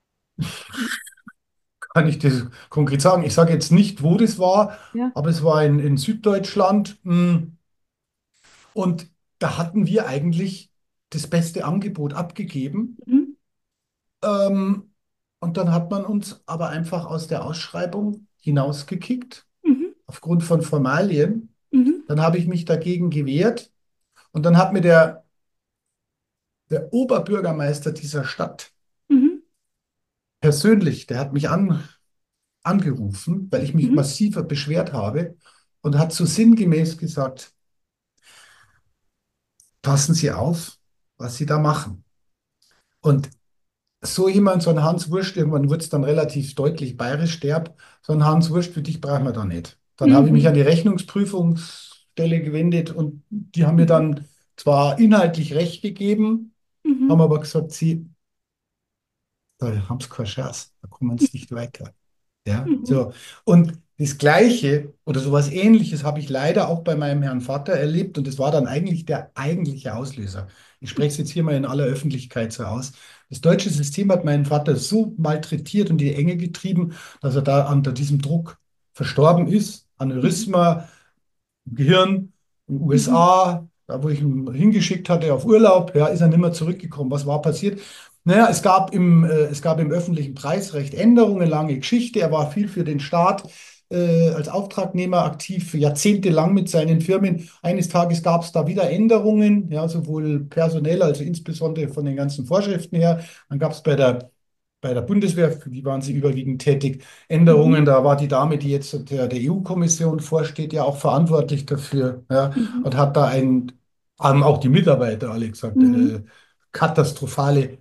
kann ich das konkret sagen. Ich sage jetzt nicht, wo das war, Ja. aber es war in, in Süddeutschland. Mh, Und da hatten wir eigentlich das beste Angebot abgegeben. Mhm. Ähm, und dann hat man uns aber einfach aus der Ausschreibung hinausgekickt, Mhm. aufgrund von Formalien. Mhm. Dann habe ich mich dagegen gewehrt. Und dann hat mir der, der Oberbürgermeister dieser Stadt Mhm. persönlich, der hat mich an, angerufen, weil ich mich Mhm. massiver beschwert habe und hat so sinngemäß gesagt, passen Sie auf, was Sie da machen. Und so jemand, so ein Hans Wurst, irgendwann wird es dann relativ deutlich bayerisch derb, so ein Hans Wurst, für dich brauchen wir da nicht. Dann habe ich mich an Mhm. die Rechnungsprüfungsstelle gewendet und die haben mir Mhm. dann zwar inhaltlich recht gegeben, haben Mhm. aber gesagt, sie, da haben sie keine Chance, da kommen sie nicht weiter. Ja, Mhm. so. Und das Gleiche oder sowas Ähnliches habe ich leider auch bei meinem Herrn Vater erlebt und das war dann eigentlich der eigentliche Auslöser. Ich spreche es jetzt hier mal in aller Öffentlichkeit so aus. Das deutsche System hat meinen Vater so malträtiert und in die Enge getrieben, dass er da unter diesem Druck verstorben ist. Mhm. Aneurysma, Gehirn, in den Mhm. U S A, da wo ich ihn hingeschickt hatte auf Urlaub, ja, ist er nicht mehr zurückgekommen. Was war passiert? Naja, es gab im, äh, es gab im öffentlichen Preisrecht Änderungen, lange Geschichte. Er war viel für den Staat äh, als Auftragnehmer aktiv, jahrzehntelang mit seinen Firmen. Eines Tages gab es da wieder Änderungen, ja, sowohl personell, also insbesondere von den ganzen Vorschriften her. Dann gab es bei der bei der Bundeswehr, für die waren sie überwiegend tätig, Änderungen. Mhm. Da war die Dame, die jetzt der, der E U-Kommission vorsteht, ja auch verantwortlich dafür, ja, Mhm. und hat da ein, haben auch die Mitarbeiter alle gesagt, Mhm. äh, katastrophale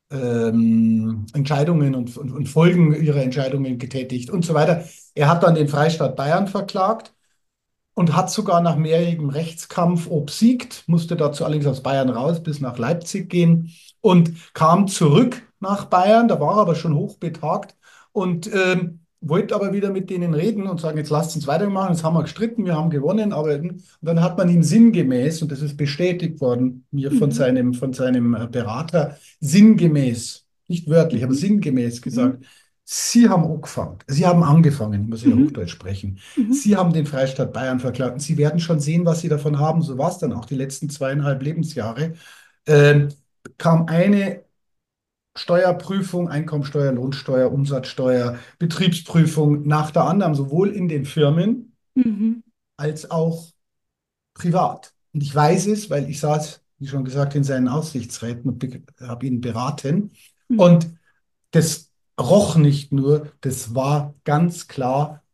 ähm, Entscheidungen und, und, und Folgen ihrer Entscheidungen getätigt und so weiter. Er hat dann den Freistaat Bayern verklagt und hat sogar nach mehrjährigem Rechtskampf obsiegt, musste dazu allerdings aus Bayern raus bis nach Leipzig gehen und kam zurück nach Bayern, da war er aber schon hochbetagt und ähm, wollte aber wieder mit denen reden und sagen, jetzt lasst uns weitermachen, jetzt haben wir gestritten, wir haben gewonnen, aber und dann hat man ihm sinngemäß, und das ist bestätigt worden, mir von Mhm. seinem, von seinem äh, Berater, sinngemäß, nicht wörtlich, aber Mhm. sinngemäß Mhm. gesagt, Sie haben angefangen, Sie haben angefangen, ich muss ja Mhm. Hochdeutsch sprechen. Mhm. Sie haben den Freistaat Bayern verklagt und Sie werden schon sehen, was Sie davon haben. So war es dann auch die letzten zweieinhalb Lebensjahre. Ähm, kam eine Steuerprüfung, Einkommensteuer, Lohnsteuer, Umsatzsteuer, Betriebsprüfung nach der anderen, sowohl in den Firmen Mhm. als auch privat. Und ich weiß es, weil ich saß, wie schon gesagt, in seinen Aufsichtsräten und habe ihn beraten. Mhm. Und das roch nicht nur, das war ganz klar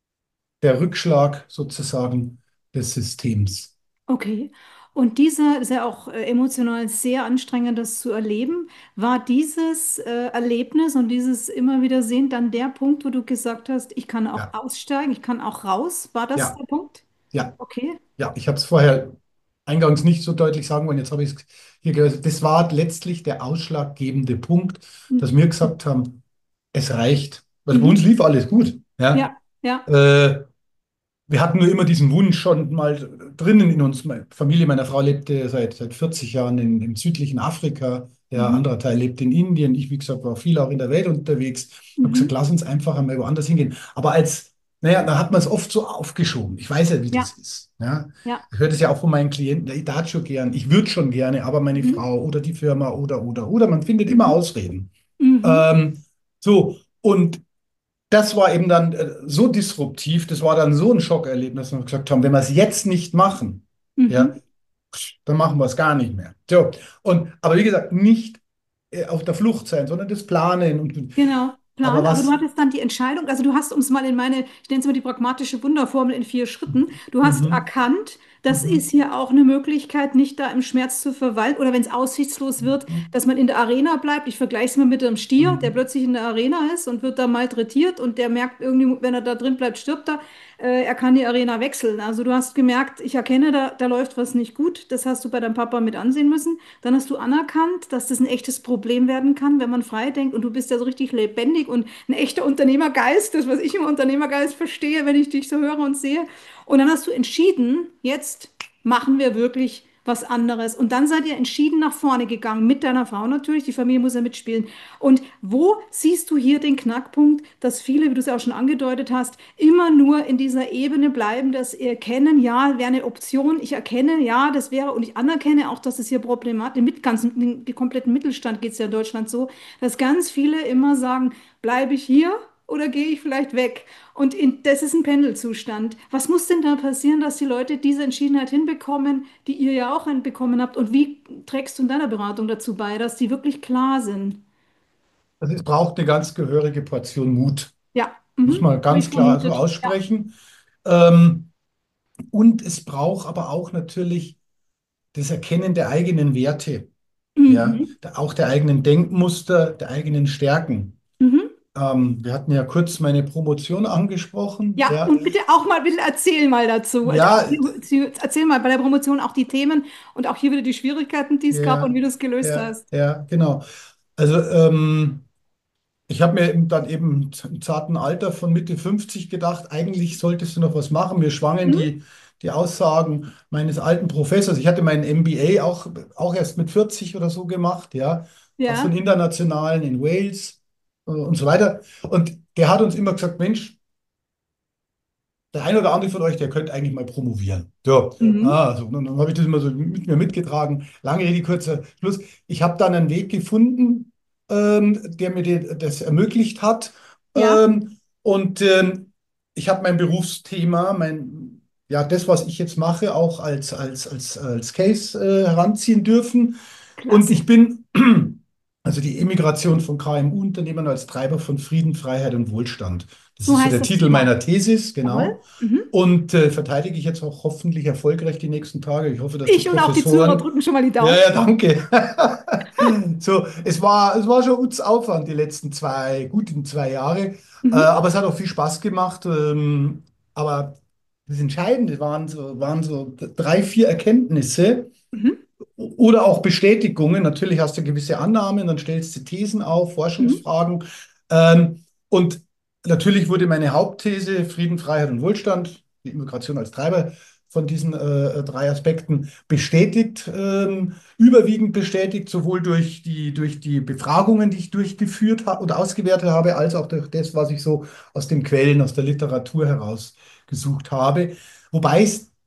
der Rückschlag sozusagen des Systems. Okay. Und dieser ist ja auch äh, emotional sehr anstrengend, das zu erleben. War dieses äh, Erlebnis und dieses immer wieder sehen dann der Punkt, wo du gesagt hast, ich kann auch Ja, aussteigen, ich kann auch raus? War das ja, der Punkt? ja, Okay. ja. Ich habe es vorher eingangs nicht so deutlich sagen wollen, jetzt habe ich es hier gehört. Das war letztlich der ausschlaggebende Punkt, dass Mhm. wir gesagt haben, es reicht. Also bei Mhm. uns lief alles gut. Ja. Ja, ja. Äh, Wir hatten nur immer diesen Wunsch schon mal drinnen in uns. Meine Familie meiner Frau lebte seit, seit vierzig Jahren in, im südlichen Afrika. Der Mhm. andere Teil lebt in Indien. Ich, wie gesagt, war viel auch in der Welt unterwegs. Habe gesagt, Mhm. lass uns einfach einmal woanders hingehen. Aber als, naja, da hat man es oft so aufgeschoben. Ich weiß ja, wie das Ja, ist. Ja? ja. Ich höre das ja auch von meinen Klienten. Ich darf schon gern, ich würde schon gerne, aber meine Mhm. Frau oder die Firma oder, oder, oder. Man findet immer Mhm. Ausreden. Mhm. Ähm, so, und das war eben dann äh, so disruptiv, das war dann so ein Schockerlebnis, dass wir gesagt haben, wenn wir es jetzt nicht machen, ja, Mhm. dann machen wir es gar nicht mehr. So, und, aber wie gesagt, nicht äh, auf der Flucht sein, sondern das Planen. Und, Genau, aber Plan. Aber du was, hattest dann die Entscheidung, also du hast, um es mal in meine, ich nenne es mal die pragmatische Wunderformel in vier Schritten, du hast mhm, erkannt, das ist mhm, hier auch eine Möglichkeit, nicht da im Schmerz zu verweilen oder wenn es aussichtslos wird, mhm, dass man in der Arena bleibt. Ich vergleiche es mal mit einem Stier, der mhm. plötzlich in der Arena ist und wird da malträtiert und der merkt irgendwie, wenn er da drin bleibt, stirbt er. Äh, er kann die Arena wechseln. Also du hast gemerkt, ich erkenne, da, da läuft was nicht gut. Das hast du bei deinem Papa mit ansehen müssen. Dann hast du anerkannt, dass das ein echtes Problem werden kann, wenn man frei denkt und du bist ja so richtig lebendig und ein echter Unternehmergeist, das, was ich im Unternehmergeist verstehe, wenn ich dich so höre und sehe. Und dann hast du entschieden, jetzt machen wir wirklich was anderes. Und dann seid ihr entschieden nach vorne gegangen, mit deiner Frau natürlich, die Familie muss ja mitspielen. Und wo siehst du hier den Knackpunkt, dass viele, wie du es ja auch schon angedeutet hast, immer nur in dieser Ebene bleiben, dass sie erkennen, ja, wäre eine Option, ich erkenne, ja, das wäre, und ich anerkenne auch, dass es hier problematisch, mit ganzen, den kompletten Mittelstand geht es ja in Deutschland so, dass ganz viele immer sagen, bleibe ich hier oder gehe ich vielleicht weg? Und in, das ist ein Pendelzustand. Was muss denn da passieren, dass die Leute diese Entschiedenheit hinbekommen, die ihr ja auch hinbekommen habt? Und wie trägst du in deiner Beratung dazu bei, dass die wirklich klar sind? Also es braucht eine ganz gehörige Portion Mut, Ja, muss mhm. man Habe ich ganz klar so vermutet. Ja. aussprechen. Ähm, und es braucht aber auch natürlich das Erkennen der eigenen Werte, ja, Mhm. der, auch der eigenen Denkmuster, der eigenen Stärken. Mhm. Ähm, wir hatten ja kurz meine Promotion angesprochen. Ja, Ja, und bitte auch mal, bitte erzähl mal dazu. Also auch ja, hier, erzähl mal bei der Promotion auch die Themen und auch hier wieder die Schwierigkeiten, die es gab und ja, wie du es gelöst ja, hast. ja, genau. Also ähm, ich habe mir eben dann eben im zarten Alter von Mitte fünfzig gedacht, eigentlich solltest du noch was machen. Mir schwangen Mhm. die, die Aussagen meines alten Professors. Ich hatte meinen M B A auch, auch erst mit vierzig oder so gemacht, ja, auch so einen Ja. internationalen in Wales äh, und so weiter. Und der hat uns immer gesagt, Mensch, der eine oder andere von euch, der könnte eigentlich mal promovieren. So, Mhm. ah, so, und dann habe ich das immer so mit mir mitgetragen. Lange Rede, kurzer Schluss. Ich habe dann einen Weg gefunden, ähm, der mir die, das ermöglicht hat. Ja. Ähm, und ähm, ich habe mein Berufsthema, mein, ja, das, was ich jetzt mache, auch als, als, als, als Case äh, heranziehen dürfen. Und Klasse. ich bin, also die Emigration von K M U-Unternehmen als Treiber von Frieden, Freiheit und Wohlstand. Das So ist so heißt der das Titel Thema. meiner Thesis, genau. Jawohl. Mhm. Und äh, verteidige ich jetzt auch hoffentlich erfolgreich die nächsten Tage. Ich hoffe, dass die Ich und auch die Zuhörer Professoren. drücken schon mal die Ja, Daumen. ja, danke. So, es war, es war schon uns Aufwand die letzten zwei, guten zwei Jahre. Äh, Mhm. aber es hat auch viel Spaß gemacht. Ähm, aber das Entscheidende waren so, waren so drei, vier Erkenntnisse Mhm. oder auch Bestätigungen. Natürlich hast du gewisse Annahmen, dann stellst du Thesen auf, Mhm. Forschungsfragen. Ähm, und natürlich wurde meine Hauptthese Frieden, Freiheit und Wohlstand, die Immigration als Treiber von diesen äh, drei Aspekten bestätigt, ähm, überwiegend bestätigt, sowohl durch die, durch die Befragungen, die ich durchgeführt habe und ausgewertet habe, als auch durch das, was ich so aus den Quellen, aus der Literatur herausgesucht habe. Wobei es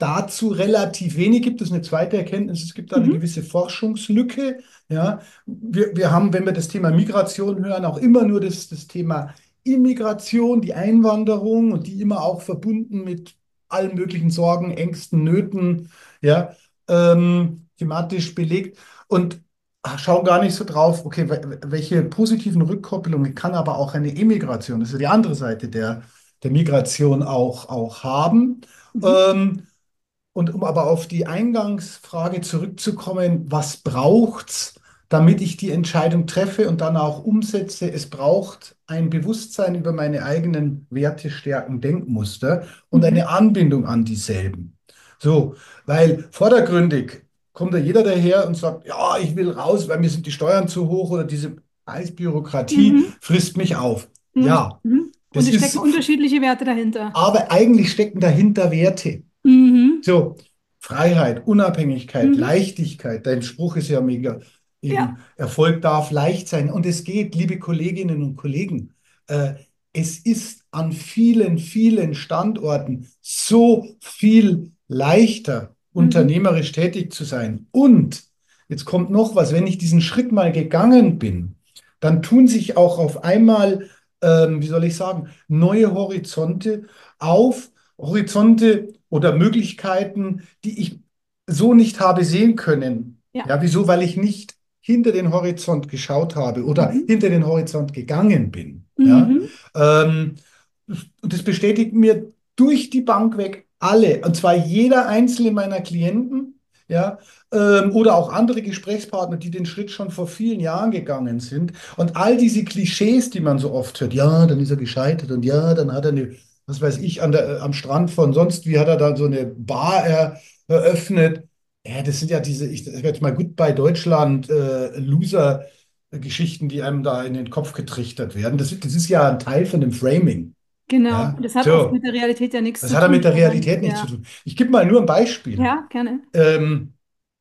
dazu relativ wenig gibt. Das ist eine zweite Erkenntnis. Es gibt da eine Mhm. gewisse Forschungslücke. Ja, wir, wir haben, wenn wir das Thema Migration hören, auch immer nur das, das Thema Immigration, die Einwanderung und die immer auch verbunden mit allen möglichen Sorgen, Ängsten, Nöten, ja, ähm, thematisch belegt und schauen gar nicht so drauf, okay, wel- welche positiven Rückkopplungen kann aber auch eine Immigration, das ist die andere Seite der, der Migration auch, auch haben. Mhm. Ähm, und um aber auf die Eingangsfrage zurückzukommen, was braucht's, damit ich die Entscheidung treffe und dann auch umsetze? Es braucht ein Bewusstsein über meine eigenen Werte, Stärken, Denkmuster und Mhm. eine Anbindung an dieselben. So, weil vordergründig kommt da jeder daher und sagt, ja, ich will raus, weil mir sind die Steuern zu hoch oder diese Preisbürokratie Mhm. frisst mich auf. Mhm. Ja, Mhm. Und das es stecken ist, unterschiedliche Werte dahinter. aber eigentlich stecken dahinter Werte. Mhm. So, Freiheit, Unabhängigkeit, Mhm. Leichtigkeit. Dein Spruch ist ja mega. Ja. Eben, Erfolg darf leicht sein. Und es geht, liebe Kolleginnen und Kollegen, äh, es ist an vielen, vielen Standorten so viel leichter, Mhm. unternehmerisch tätig zu sein. Und jetzt kommt noch was, wenn ich diesen Schritt mal gegangen bin, dann tun sich auch auf einmal, ähm, wie soll ich sagen, neue Horizonte auf. Horizonte oder Möglichkeiten, die ich so nicht habe sehen können. Ja. Ja, wieso? Weil ich nicht hinter den Horizont geschaut habe oder Mhm. hinter den Horizont gegangen bin. Ja, Mhm. ähm, und das bestätigt mir durch die Bank weg alle, und zwar jeder einzelne meiner Klienten, ja, ähm, oder auch andere Gesprächspartner, die den Schritt schon vor vielen Jahren gegangen sind. Und all diese Klischees, die man so oft hört, ja, dann ist er gescheitert und ja, dann hat er eine, was weiß ich, an der, am Strand von sonst wie hat er da so eine Bar er, eröffnet. Ja, das sind ja diese, ich sag jetzt mal Goodbye Deutschland, äh, Loser-Geschichten, die einem da in den Kopf getrichtert werden. Das, das ist ja ein Teil von dem Framing. Genau. Ja, Und das hat oft so, mit der Realität ja nichts das zu hat ja mit tun, der sondern Realität nichts zu ja. tun. Ich gebe mal nur ein Beispiel. Ja, gerne. Ähm,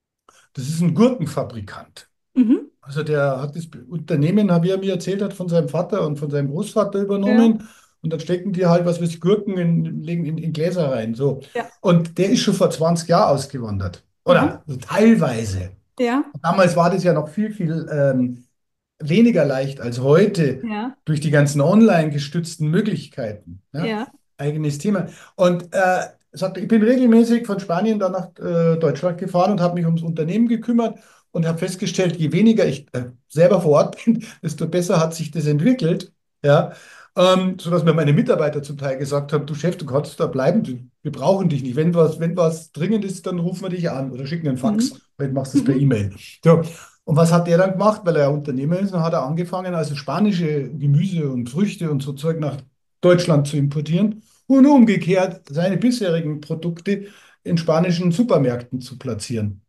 Das ist ein Gurkenfabrikant. Mhm. Also der hat das Unternehmen, wie er mir erzählt hat, von seinem Vater und von seinem Großvater Ja. übernommen. Und dann stecken die halt, was weiß ich, Gurken in, legen in, in Gläser rein. So. Ja. Und der ist schon vor zwanzig Jahren ausgewandert. Mhm. Oder so teilweise. Ja. Damals war das ja noch viel, viel ähm, weniger leicht als heute Ja. durch die ganzen online gestützten Möglichkeiten. Ja? Ja. Eigenes Thema. Und äh, sagte, ich bin regelmäßig von Spanien dann nach äh, Deutschland gefahren und habe mich ums Unternehmen gekümmert und habe festgestellt, je weniger ich äh, selber vor Ort bin, desto besser hat sich das entwickelt. Ja? Ähm, sodass mir meine Mitarbeiter zum Teil gesagt haben, du Chef, du kannst da bleiben, du, wir brauchen dich nicht. Wenn was, wenn was dringend ist, dann rufen wir dich an oder schicken einen Fax, Mhm. weil du machst es per Mhm. E-Mail. So. Und was hat der dann gemacht? Weil er ja Unternehmer ist, dann hat er angefangen, also spanische Gemüse und Früchte und so Zeug nach Deutschland zu importieren und umgekehrt seine bisherigen Produkte in spanischen Supermärkten zu platzieren.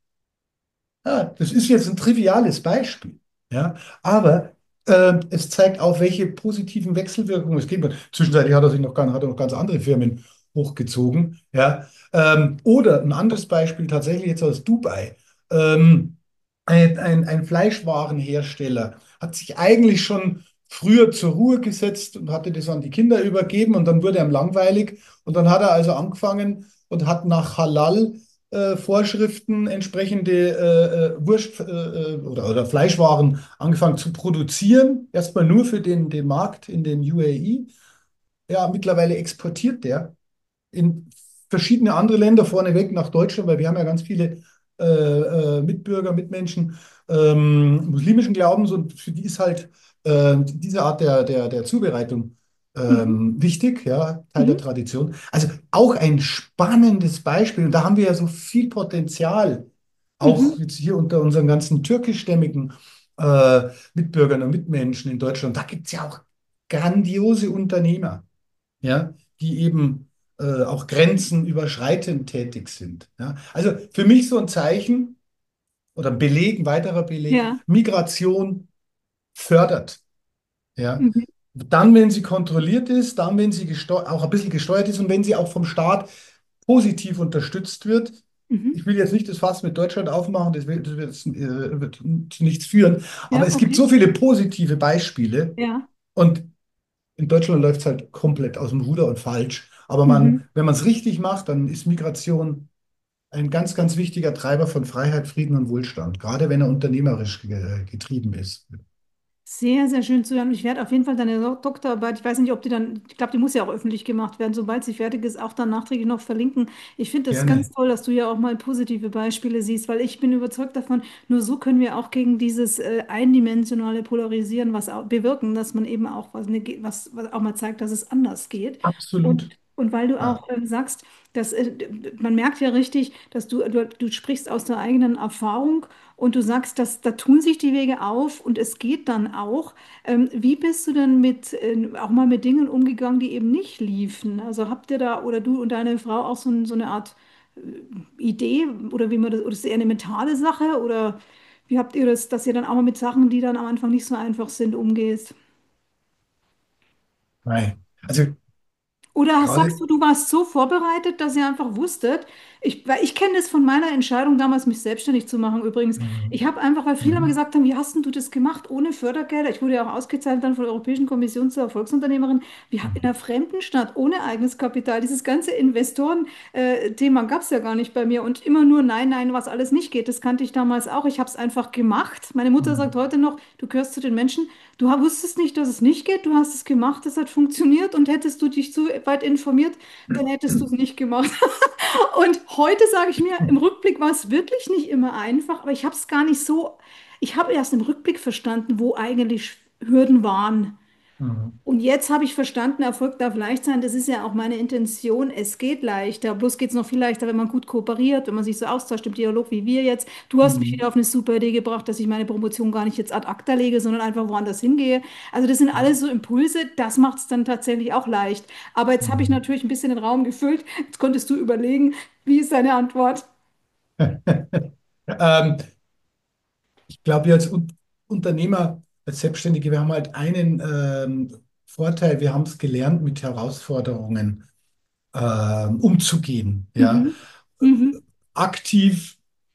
Ja, das ist jetzt ein triviales Beispiel, ja, aber äh, es zeigt auch, welche positiven Wechselwirkungen es gibt. Zwischenzeitlich hat er sich noch, ganz- hat er noch ganz andere Firmen hochgezogen, ja. Ähm, oder ein anderes Beispiel tatsächlich jetzt aus Dubai. Ähm, ein, ein, ein Fleischwarenhersteller hat sich eigentlich schon früher zur Ruhe gesetzt und hatte das an die Kinder übergeben und dann wurde ihm langweilig und dann hat er also angefangen und hat nach Halal äh, Vorschriften entsprechende äh, äh, Wurst äh, äh, oder, oder Fleischwaren angefangen zu produzieren. Erstmal nur für den, den Markt in den U A E. Ja, mittlerweile exportiert der in verschiedene andere Länder, vorneweg nach Deutschland, weil wir haben ja ganz viele äh, äh, Mitbürger, Mitmenschen ähm, muslimischen Glaubens und für die ist halt äh, diese Art der, der, der Zubereitung Mhm. ähm, wichtig, ja, Teil der Mhm. Tradition. Also auch ein spannendes Beispiel und da haben wir ja so viel Potenzial, auch Mhm. jetzt hier unter unseren ganzen türkischstämmigen äh, Mitbürgern und Mitmenschen in Deutschland. Da gibt es ja auch grandiose Unternehmer, ja, die eben äh, auch Grenzen überschreitend tätig sind. Ja. Also für mich so ein Zeichen oder ein Beleg, ein weiterer Beleg, Ja. Migration fördert. Ja. Mhm. Dann, wenn sie kontrolliert ist, dann, wenn sie gesteu- auch ein bisschen gesteuert ist und wenn sie auch vom Staat positiv unterstützt wird. Mhm. Ich will jetzt nicht das Fass mit Deutschland aufmachen, das wird, das wird, äh, wird zu nichts führen, aber Ja, es gibt okay. so viele positive Beispiele Ja. und in Deutschland läuft es halt komplett aus dem Ruder und falsch. Aber Mhm. man, wenn man es richtig macht, dann ist Migration ein ganz, ganz wichtiger Treiber von Freiheit, Frieden und Wohlstand, gerade wenn er unternehmerisch ge- getrieben ist. Sehr, sehr schön zu hören. Ich werde auf jeden Fall deine Do- Doktorarbeit, ich weiß nicht, ob die dann, ich glaube, die muss ja auch öffentlich gemacht werden, sobald sie fertig ist, auch dann nachträglich noch verlinken. Ich finde das ganz Gerne. toll, dass du ja auch mal positive Beispiele siehst, weil ich bin überzeugt davon, nur so können wir auch gegen dieses äh, eindimensionale Polarisieren was au- bewirken, dass man eben auch was, ne, was, was auch mal zeigt, dass es anders geht. Und, Absolut. und weil du Ja. auch ähm, sagst, dass, äh, man merkt ja richtig, dass du, du, du sprichst aus der eigenen Erfahrung. Und du sagst, dass da tun sich die Wege auf und es geht dann auch. Ähm, wie bist du denn mit äh, auch mal mit Dingen umgegangen, die eben nicht liefen? Also habt ihr da oder du und deine Frau auch so, ein, so eine Art äh, Idee oder wie man das, oder ist es eher eine mentale Sache oder wie habt ihr das, dass ihr dann auch mal mit Sachen, die dann am Anfang nicht so einfach sind, umgeht? Nein. Also Oder sagst gerade. du, du warst so vorbereitet, dass ihr einfach wusstet, ich, weil ich kenne das von meiner Entscheidung damals, mich selbstständig zu machen übrigens. Mhm. Ich habe einfach, weil viele immer Mhm. gesagt haben, wie hast denn du das gemacht ohne Fördergelder? Ich wurde ja auch ausgezeichnet dann von der Europäischen Kommission zur Erfolgsunternehmerin. Wie, in einer Mhm. fremden Stadt, ohne eigenes Kapital, dieses ganze Investoren-Thema gab es ja gar nicht bei mir. Und immer nur nein, nein, was alles nicht geht. Das kannte ich damals auch. Ich habe es einfach gemacht. Meine Mutter sagt Mhm. heute noch, du gehörst zu den Menschen, du wusstest nicht, dass es nicht geht, du hast es gemacht, es hat funktioniert und hättest du dich zu weit informiert, dann hättest du es nicht gemacht. Und heute sage ich mir, im Rückblick war es wirklich nicht immer einfach, aber ich habe es gar nicht so, ich habe erst im Rückblick verstanden, wo eigentlich Hürden waren. Mhm. Und jetzt habe ich verstanden, Erfolg darf leicht sein. Das ist ja auch meine Intention. Es geht leichter. Bloß geht es noch viel leichter, wenn man gut kooperiert, wenn man sich so austauscht im Dialog wie wir jetzt. Du hast mich Mhm. wieder auf eine super Idee gebracht, dass ich meine Promotion gar nicht jetzt ad acta lege, sondern einfach woanders hingehe. Also das sind alles so Impulse. Das macht es dann tatsächlich auch leicht. Aber jetzt habe ich Mhm. natürlich ein bisschen den Raum gefüllt. Jetzt konntest du überlegen, wie ist deine Antwort? Ähm, ich glaube, wir als Un Unternehmer, als Selbstständige, wir haben halt einen ähm, Vorteil, wir haben es gelernt, mit Herausforderungen ähm, umzugehen. Ja? Mhm. Mhm. Aktiv,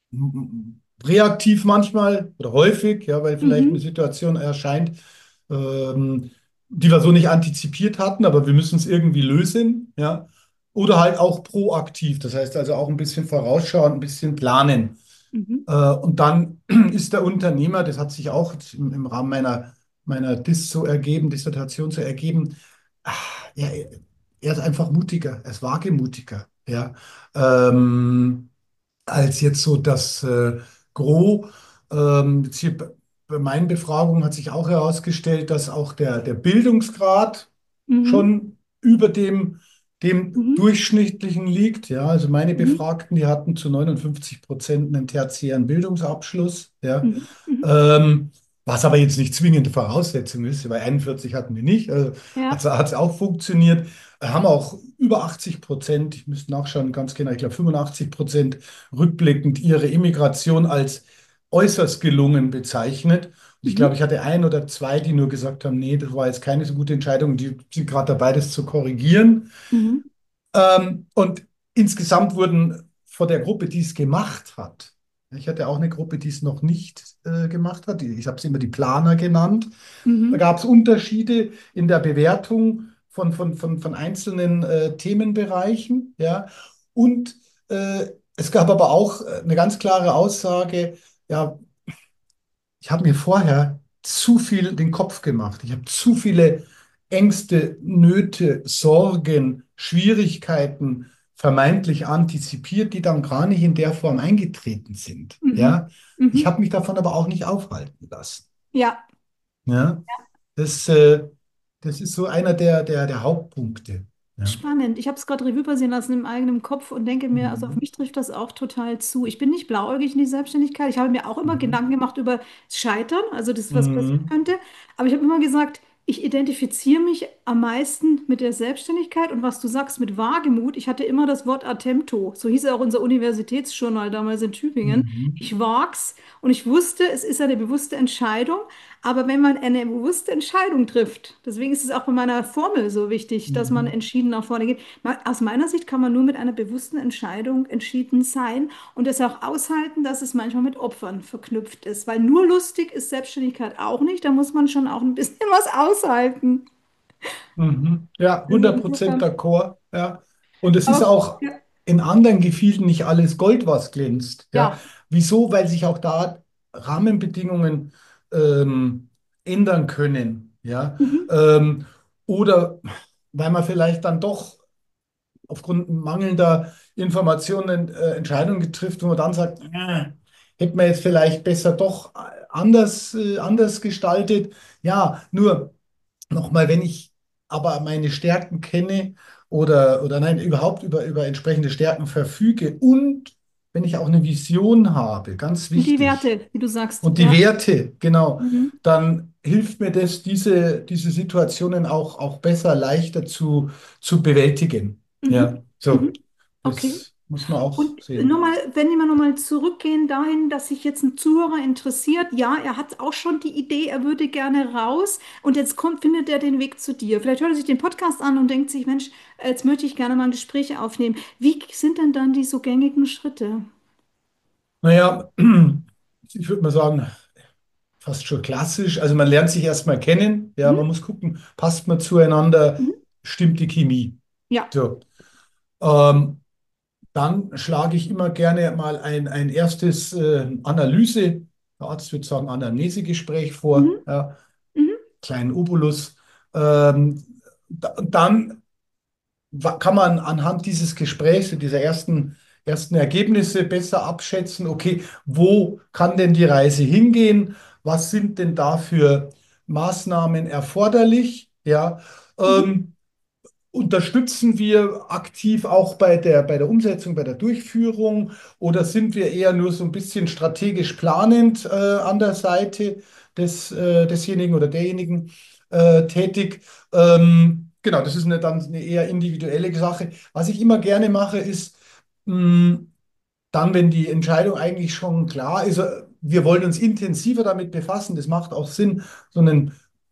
m- reaktiv manchmal oder häufig, ja, weil vielleicht eine Mhm. Situation erscheint, ähm, die wir so nicht antizipiert hatten, aber wir müssen es irgendwie lösen. Ja? Oder halt auch proaktiv, das heißt also auch ein bisschen vorausschauen, ein bisschen planen. Mhm. Äh, und dann ist der Unternehmer, das hat sich auch im, im Rahmen meiner, meiner Dis so ergeben, Dissertation so ergeben, ah, ja, er er ist einfach mutiger, er ist wagemutiger, ja, ähm, als jetzt so das äh, Gros. Ähm, jetzt hier bei bei meinen Befragungen hat sich auch herausgestellt, dass auch der, der Bildungsgrad Mhm. schon über dem, dem Mhm. durchschnittlichen liegt. Ja, also meine Mhm. Befragten, die hatten zu neunundfünfzig Prozent einen tertiären Bildungsabschluss. Ja, Mhm. Mhm. ähm, was aber jetzt nicht zwingende Voraussetzung ist, weil einundvierzig hatten wir nicht. Also, Ja. also hat es auch funktioniert. Wir haben auch über achtzig Prozent, ich müsste nachschauen, ganz genau, ich glaube fünfundachtzig Prozent rückblickend ihre Immigration als äußerst gelungen bezeichnet. Und ich glaube, Mhm. ich hatte ein oder zwei, die nur gesagt haben, nee, das war jetzt keine so gute Entscheidung, die sind gerade dabei, das zu korrigieren. Mhm. Ähm, und insgesamt wurden vor der Gruppe, die es gemacht hat, ich hatte auch eine Gruppe, die es noch nicht äh, gemacht hat, die- ich habe es immer die Planer genannt, da Mhm. gab es Unterschiede in der Bewertung von, von, von, von einzelnen äh, Themenbereichen, ja, und äh, es gab aber auch äh, eine ganz klare Aussage, ja, ich habe mir vorher zu viel den Kopf gemacht. Ich habe zu viele Ängste, Nöte, Sorgen, Schwierigkeiten vermeintlich antizipiert, die dann gar nicht in der Form eingetreten sind. Mhm. Ja, ich Mhm. habe mich davon aber auch nicht aufhalten lassen. Ja, Ja, das, äh, das ist so einer der, der, der Hauptpunkte. Ja. spannend. Ich habe es gerade Revue passieren lassen im eigenen Kopf und denke mir, also auf Mhm. mich trifft das auch total zu. Ich bin nicht blauäugig in die Selbstständigkeit. Ich habe mir auch immer Mhm. Gedanken gemacht über das Scheitern, also das, was passieren Mhm. könnte. Aber ich habe immer gesagt, ich identifiziere mich am meisten mit der Selbstständigkeit und was du sagst, mit Wagemut. Ich hatte immer das Wort Attempto. So hieß auch unser Universitätsjournal damals in Tübingen. Mhm. Ich wag's und ich wusste, es ist eine bewusste Entscheidung. Aber wenn man eine bewusste Entscheidung trifft, deswegen ist es auch bei meiner Formel so wichtig, dass man Mhm. entschieden nach vorne geht. Ma- Aus meiner Sicht kann man nur mit einer bewussten Entscheidung entschieden sein und es auch aushalten, dass es manchmal mit Opfern verknüpft ist. Weil nur lustig ist Selbstständigkeit auch nicht, da muss man schon auch ein bisschen was aushalten. Mhm. Ja, Also hundert Prozent insofern, d'accord. Ja. Und es ist aber auch ja. in anderen Gefilden nicht alles Gold, was glänzt. Ja, Ja. wieso? Weil sich auch da Rahmenbedingungen ähm, ändern können. Ja, Mhm. ähm, oder weil man vielleicht dann doch aufgrund mangelnder Informationen äh, Entscheidungen trifft, wo man dann sagt, äh, hätte man jetzt vielleicht besser doch äh, anders, äh, anders gestaltet. Ja, nur nochmal, wenn ich aber meine Stärken kenne oder, oder nein, überhaupt über, über entsprechende Stärken verfüge und wenn ich auch eine Vision habe, ganz Und die wichtig, Werte, wie du sagst, und die ja. Werte, genau, Mhm. dann hilft mir das, diese, diese Situationen auch, auch besser, leichter zu, zu bewältigen. Mhm. Ja, so, Mhm. Okay. das muss man auch Und sehen. nochmal, wenn wir nochmal zurückgehen dahin, dass sich jetzt ein Zuhörer interessiert, ja, er hat auch schon die Idee, er würde gerne raus und jetzt kommt, findet er den Weg zu dir. Vielleicht hört er sich den Podcast an und denkt sich, Mensch, jetzt möchte ich gerne mal ein Gespräch aufnehmen. Wie sind denn dann die so gängigen Schritte? Naja, ich würde mal sagen, fast schon klassisch. Also man lernt sich erstmal kennen. Ja, Mhm. man muss gucken, passt man zueinander, Mhm. stimmt die Chemie. Ja. So. Ähm, Dann schlage ich immer gerne mal ein, ein erstes äh, Analyse, der Arzt würde sagen Anamnesegespräch vor, Mhm. ja, Mhm. kleinen Obolus. Ähm, da, dann wa- kann man anhand dieses Gesprächs und dieser ersten, ersten Ergebnisse besser abschätzen, okay, wo kann denn die Reise hingehen? Was sind denn da für Maßnahmen erforderlich? Ja, Mhm. ähm, unterstützen wir aktiv auch bei der, bei der Umsetzung, bei der Durchführung oder sind wir eher nur so ein bisschen strategisch planend äh, an der Seite des, äh, desjenigen oder derjenigen äh, tätig? Ähm, genau, das ist eine, dann eine eher individuelle Sache. Was ich immer gerne mache, ist, mh, dann, wenn die Entscheidung eigentlich schon klar ist, äh, wir wollen uns intensiver damit befassen, das macht auch Sinn, so einen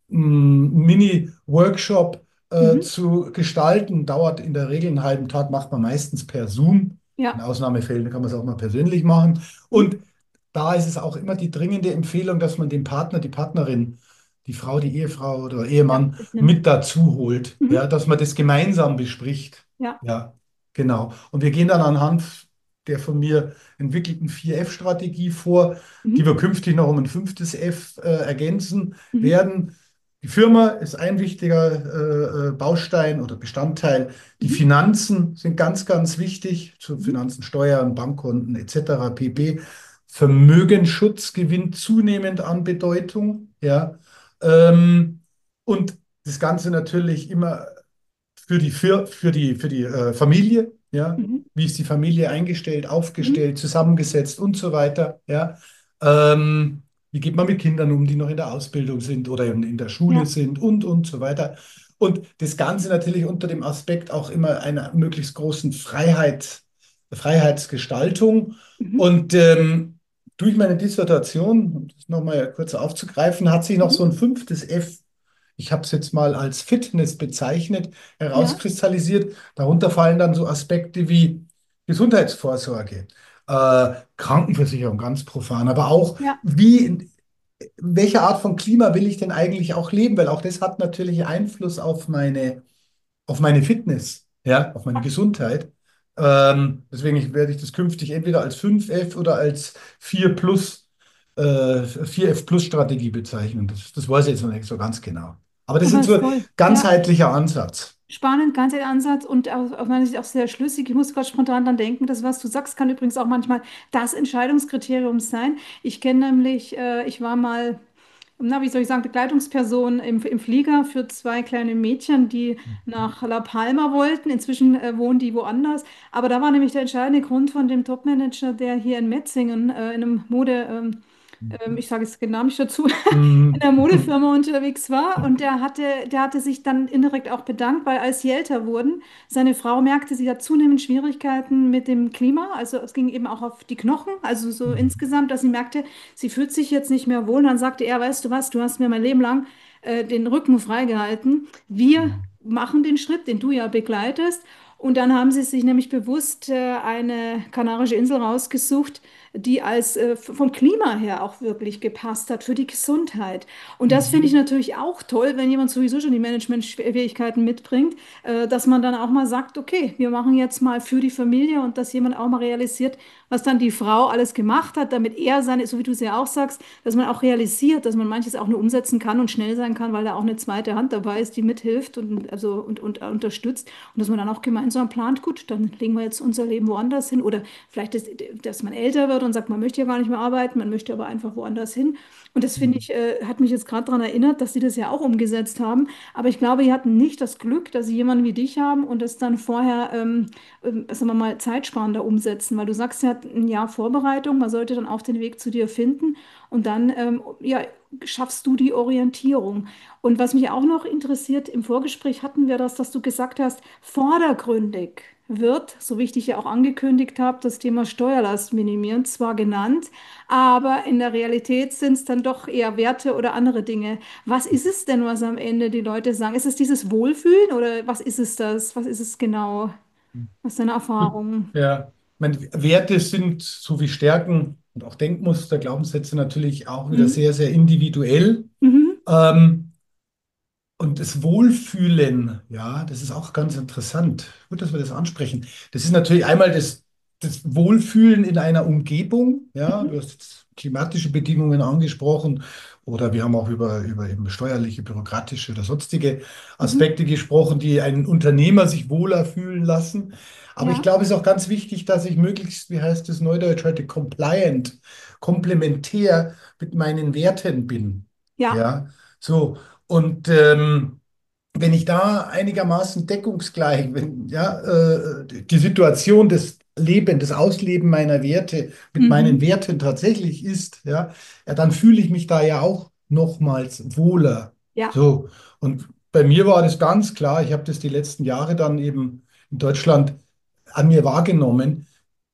mm, Mini-Workshop äh, Mhm. zu gestalten. Dauert in der Regel einen halben Tag, macht man meistens per Zoom. In Ja. Ausnahmefällen kann man es auch mal persönlich machen. Mhm. Und da ist es auch immer die dringende Empfehlung, dass man den Partner, die Partnerin, die Frau, die Ehefrau oder Ja, Ehemann mitnimmt. mit dazu holt, ja, Mhm. dass man das gemeinsam bespricht. Ja. Ja, genau. Und wir gehen dann anhand der von mir entwickelten vier F-Strategie vor, die Mhm. wir künftig noch um ein fünftes F äh, ergänzen Mhm. werden. Die Firma ist ein wichtiger äh, äh, Baustein oder Bestandteil. Die Mhm. Finanzen sind ganz, ganz wichtig. Zu Mhm. Finanzen, Steuern, Bankkonten et cetera pp. Vermögensschutz gewinnt zunehmend an Bedeutung. Ja. Ähm, und das Ganze natürlich immer für die, für, für die, für die äh, Familie, ja, Mhm. wie ist die Familie eingestellt, Mhm. aufgestellt, zusammengesetzt und so weiter, ja. Ähm, wie geht man mit Kindern um, die noch in der Ausbildung sind oder in, in der Schule Ja. sind und, und so weiter. Und das Ganze natürlich unter dem Aspekt auch immer einer möglichst großen Freiheit, Freiheitsgestaltung. Mhm. Und ähm, durch meine Dissertation, um das nochmal kurz aufzugreifen, hat sich noch Mhm. so ein fünftes F, ich habe es jetzt mal als Fitness bezeichnet, Ja. herauskristallisiert. Darunter fallen dann so Aspekte wie Gesundheitsvorsorge, äh, Krankenversicherung, ganz profan, aber auch Ja. wie, welche Art von Klima will ich denn eigentlich auch leben? Weil auch das hat natürlich Einfluss auf meine, auf meine Fitness, ja, auf meine Gesundheit. Ähm, deswegen werde ich das künftig entweder als fünf F oder als vier Plus, äh, vier F Plus Strategie bezeichnen. Das, das weiß ich jetzt noch nicht so ganz genau. Aber das Aber ist ist so toll. Ja. ganzheitlicher Ansatz. Spannend, ganz der Ansatz und aus aus meiner Sicht auch sehr schlüssig. Ich muss gerade spontan dann denken, das, was du sagst, kann übrigens auch manchmal das Entscheidungskriterium sein. Ich kenne nämlich, äh, ich war mal, na, wie soll ich sagen, Begleitungsperson im, im Flieger für zwei kleine Mädchen, die nach La Palma wollten. Inzwischen äh, wohnen die woanders. Aber da war nämlich der entscheidende Grund von dem Topmanager, der hier in Metzingen äh, in einem Mode, ähm, ähm, ich sage jetzt den Namen nicht dazu, in Mhm. der Modefirma unterwegs war und der hatte, der hatte sich dann indirekt auch bedankt, weil als sie älter wurden, seine Frau merkte, sie hat zunehmend Schwierigkeiten mit dem Klima, also es ging eben auch auf die Knochen, also so insgesamt, dass sie merkte, sie fühlt sich jetzt nicht mehr wohl. Und dann sagte er, weißt du was, du hast mir mein Leben lang äh, den Rücken freigehalten. Wir machen den Schritt, den du ja begleitest. Und dann haben sie sich nämlich bewusst äh, eine kanarische Insel rausgesucht, die als äh, vom Klima her auch wirklich gepasst hat für die Gesundheit. Und das finde ich Mhm. natürlich auch toll, wenn jemand sowieso schon die Managementfähigkeiten mitbringt, äh, dass man dann auch mal sagt, okay, wir machen jetzt mal für die Familie und dass jemand auch mal realisiert, was dann die Frau alles gemacht hat, damit er seine, so wie du es ja auch sagst, dass man auch realisiert, dass man manches auch nur umsetzen kann und schnell sein kann, weil da auch eine zweite Hand dabei ist, die mithilft und, also, und, und äh, unterstützt. Und dass man dann auch gemeinsam plant, gut, dann legen wir jetzt unser Leben woanders hin. Oder vielleicht, ist, dass man älter wird und sagt, man möchte ja gar nicht mehr arbeiten, man möchte aber einfach woanders hin. Und das finde Mhm. ich, äh, hat mich jetzt gerade daran erinnert, dass sie das ja auch umgesetzt haben. Aber ich glaube, die hatten nicht das Glück, dass sie jemanden wie dich haben und das dann vorher, ähm, ähm, sagen wir mal, zeitsparender umsetzen. Weil du sagst ja, ein Jahr Vorbereitung, man sollte dann auch den Weg zu dir finden und dann, ähm, ja, schaffst du die Orientierung. Und was mich auch noch interessiert, im Vorgespräch hatten wir das, dass du gesagt hast, vordergründig wird, so wie ich dich ja auch angekündigt habe, das Thema Steuerlast minimieren zwar genannt, aber in der Realität sind es dann doch eher Werte oder andere Dinge. Was ist es denn, was am Ende die Leute sagen? Ist es dieses Wohlfühlen oder was ist es das? Was ist es genau? Was ist deine Gut, Erfahrung? ja. Ich meine, Werte sind so wie Stärken und auch Denkmuster, Glaubenssätze natürlich auch wieder Mhm. sehr, sehr individuell. Mhm. Ähm, Und das Wohlfühlen, ja, das ist auch ganz interessant. Gut, dass wir das ansprechen. Das ist natürlich einmal das, das Wohlfühlen in einer Umgebung. Ja, Mhm. du hast jetzt klimatische Bedingungen angesprochen oder wir haben auch über, über eben steuerliche, bürokratische oder sonstige Mhm. Aspekte gesprochen, die einen Unternehmer sich wohler fühlen lassen. Aber ich Ja, glaube, es ist auch ganz wichtig, dass ich möglichst, wie heißt das Neudeutsch heute, compliant, komplementär mit meinen Werten bin. ja. Ja, so. Und ähm, wenn ich da einigermaßen deckungsgleich, wenn ja, äh, die Situation des Leben, das Ausleben meiner Werte mit meinen Mhm. Werten tatsächlich ist, ja, ja, dann fühle ich mich da ja auch nochmals wohler. Ja. So. Und bei mir war das ganz klar, ich habe das die letzten Jahre dann eben in Deutschland an mir wahrgenommen.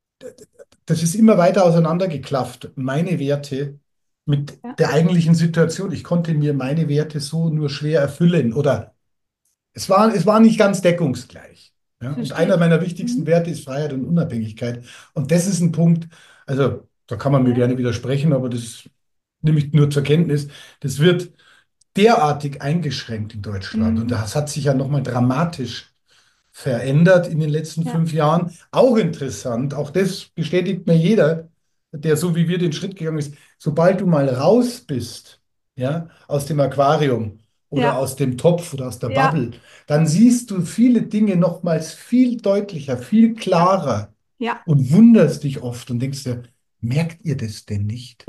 Das ist immer weiter auseinandergeklafft, meine Werte mit Ja. der eigentlichen Situation. Ich konnte mir meine Werte so nur schwer erfüllen oder es war, es war nicht ganz deckungsgleich. Ja? Und Verstehe einer ich. meiner wichtigsten Mhm. Werte ist Freiheit und Unabhängigkeit. Und das ist ein Punkt, also da kann man mir Ja. gerne widersprechen, aber das nehme ich nur zur Kenntnis. Das wird derartig eingeschränkt in Deutschland. Und Mhm. das hat sich ja nochmal dramatisch verändert in den letzten Ja. fünf Jahren. Auch interessant, auch das bestätigt mir jeder, der so wie wir den Schritt gegangen ist. Sobald du mal raus bist, ja, aus dem Aquarium oder Ja. aus dem Topf oder aus der Ja. Bubble, dann siehst du viele Dinge nochmals viel deutlicher, viel Ja. klarer Ja. und wunderst dich oft und denkst dir, merkt ihr das denn nicht?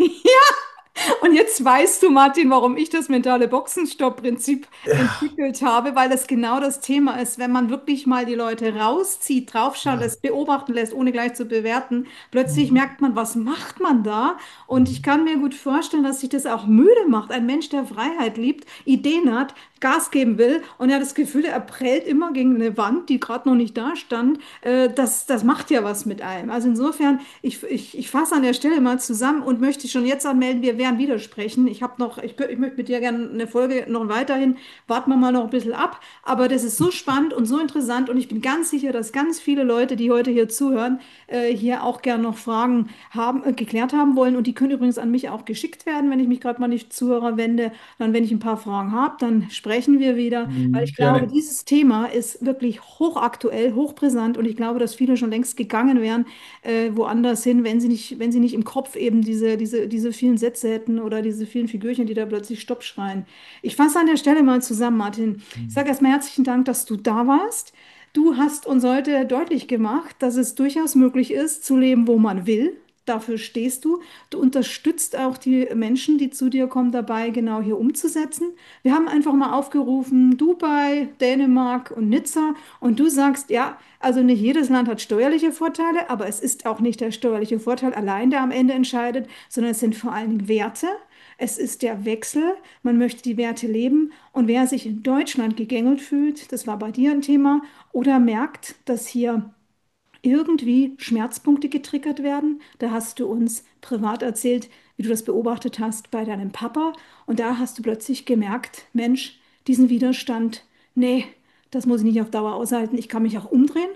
Und jetzt weißt du, Martin, warum ich das mentale Boxenstopp-Prinzip Ja, entwickelt habe, weil das genau das Thema ist. Wenn man wirklich mal die Leute rauszieht, draufschauen ja. lässt, beobachten lässt, ohne gleich zu bewerten, plötzlich Mhm. merkt man, was macht man da? Und ich Mhm. kann mir gut vorstellen, dass sich das auch müde macht. Ein Mensch, der Freiheit liebt, Ideen hat, Gas geben will und er hat das Gefühl, er prellt immer gegen eine Wand, die gerade noch nicht da stand. Äh, das, das macht ja was mit einem. Also insofern, ich, ich, ich fasse an der Stelle mal zusammen und möchte schon jetzt anmelden, wir werden widersprechen. Ich habe noch, ich, kö- ich möchte mit dir gerne eine Folge noch weiterhin, warten wir mal noch ein bisschen ab. Aber das ist so spannend und so interessant und ich bin ganz sicher, dass ganz viele Leute, die heute hier zuhören, äh, hier auch gerne noch Fragen haben, äh, geklärt haben wollen. Und die können übrigens an mich auch geschickt werden, wenn ich mich gerade mal nicht Zuhörer wende. Dann, wenn ich ein paar Fragen habe, dann sprechen wir wieder. Weil Mhm. ich glaube, Gerne. dieses Thema ist wirklich hochaktuell, hochbrisant und ich glaube, dass viele schon längst gegangen wären, äh, woanders hin, wenn sie nicht, wenn sie nicht im Kopf eben diese, diese, diese vielen Sätze hätten oder diese vielen Figürchen, die da plötzlich Stopp schreien. Ich fasse an der Stelle mal zusammen, Martin. Ich sage erstmal herzlichen Dank, dass du da warst. Du hast uns heute deutlich gemacht, dass es durchaus möglich ist, zu leben, wo man will. Dafür stehst du. Du unterstützt auch die Menschen, die zu dir kommen, dabei, genau hier umzusetzen. Wir haben einfach mal aufgerufen, Dubai, Dänemark und Nizza. Und du sagst, ja, also nicht jedes Land hat steuerliche Vorteile, aber es ist auch nicht der steuerliche Vorteil allein, der am Ende entscheidet, sondern es sind vor allen Dingen Werte. Es ist der Wechsel. Man möchte die Werte leben. Und wer sich in Deutschland gegängelt fühlt, das war bei dir ein Thema, oder merkt, dass hier irgendwie Schmerzpunkte getriggert werden. Da hast du uns privat erzählt, wie du das beobachtet hast bei deinem Papa. Und da hast du plötzlich gemerkt, Mensch, diesen Widerstand, nee, das muss ich nicht auf Dauer aushalten. Ich kann mich auch umdrehen.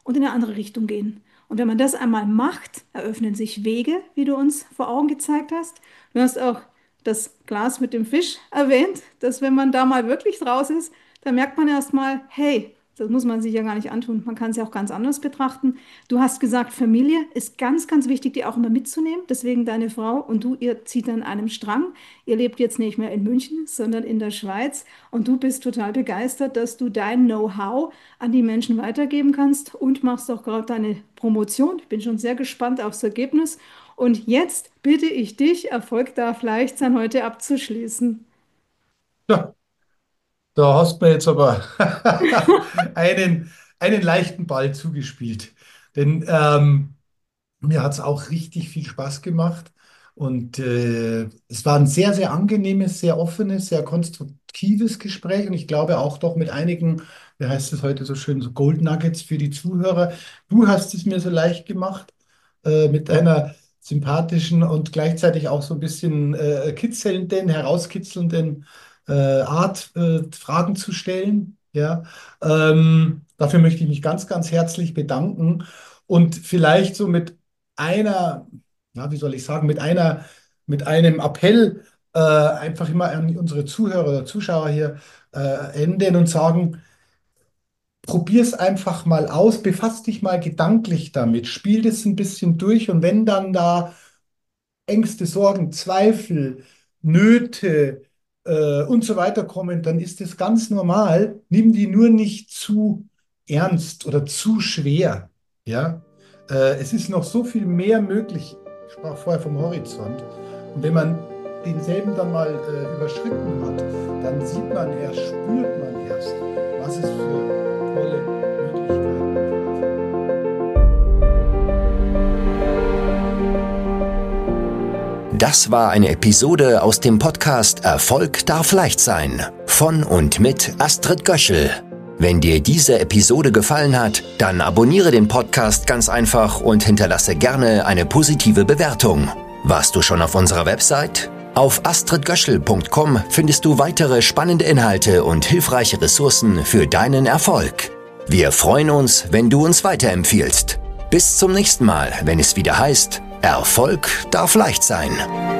und in eine andere Richtung gehen. Und wenn man das einmal macht, eröffnen sich Wege, wie du uns vor Augen gezeigt hast. Du hast auch das Glas mit dem Fisch erwähnt, dass wenn man da mal wirklich draus ist, dann merkt man erstmal, hey, das muss man sich ja gar nicht antun. Man kann es ja auch ganz anders betrachten. Du hast gesagt, Familie ist ganz, ganz wichtig, die auch immer mitzunehmen. Deswegen deine Frau und du, ihr zieht an einem Strang. Ihr lebt jetzt nicht mehr in München, sondern in der Schweiz. Und du bist total begeistert, dass du dein Know-how an die Menschen weitergeben kannst und machst auch gerade deine Promotion. Ich bin schon sehr gespannt aufs Ergebnis. Und jetzt bitte ich dich, Erfolg darf leicht sein, heute abzuschließen. Ja, da hast du mir jetzt aber einen, einen leichten Ball zugespielt. Denn ähm, mir hat es auch richtig viel Spaß gemacht. Und äh, es war ein sehr, sehr angenehmes, sehr offenes, sehr konstruktives Gespräch. Und ich glaube auch doch mit einigen, wie heißt es heute so schön, so Gold Nuggets für die Zuhörer. Du hast es mir so leicht gemacht, äh, mit deiner sympathischen und gleichzeitig auch so ein bisschen äh, kitzelnden, herauskitzelnden äh, Art, äh, Fragen zu stellen. Ja, ähm, dafür möchte ich mich ganz, ganz herzlich bedanken. Und vielleicht so mit einer, ja, wie soll ich sagen, mit einer, mit einem Appell äh, einfach immer an unsere Zuhörer oder Zuschauer hier äh, enden und sagen, probier's einfach mal aus, befass dich mal gedanklich damit, spiel das ein bisschen durch und wenn dann da Ängste, Sorgen, Zweifel, Nöte äh, und so weiter kommen, dann ist das ganz normal. Nimm die nur nicht zu ernst oder zu schwer. Ja? Äh, es ist noch so viel mehr möglich. Ich sprach vorher vom Horizont. Und wenn man denselben dann mal äh, überschritten hat, dann sieht man erst, spürt man erst, was es für tolle Möglichkeiten gibt. Das war eine Episode aus dem Podcast Erfolg darf leicht sein von und mit Astrid Göschel. Wenn dir diese Episode gefallen hat, dann abonniere den Podcast ganz einfach und hinterlasse gerne eine positive Bewertung. Warst du schon auf unserer Website? Auf astrid göschel punkt com findest du weitere spannende Inhalte und hilfreiche Ressourcen für deinen Erfolg. Wir freuen uns, wenn du uns weiterempfiehlst. Bis zum nächsten Mal, wenn es wieder heißt, Erfolg darf leicht sein.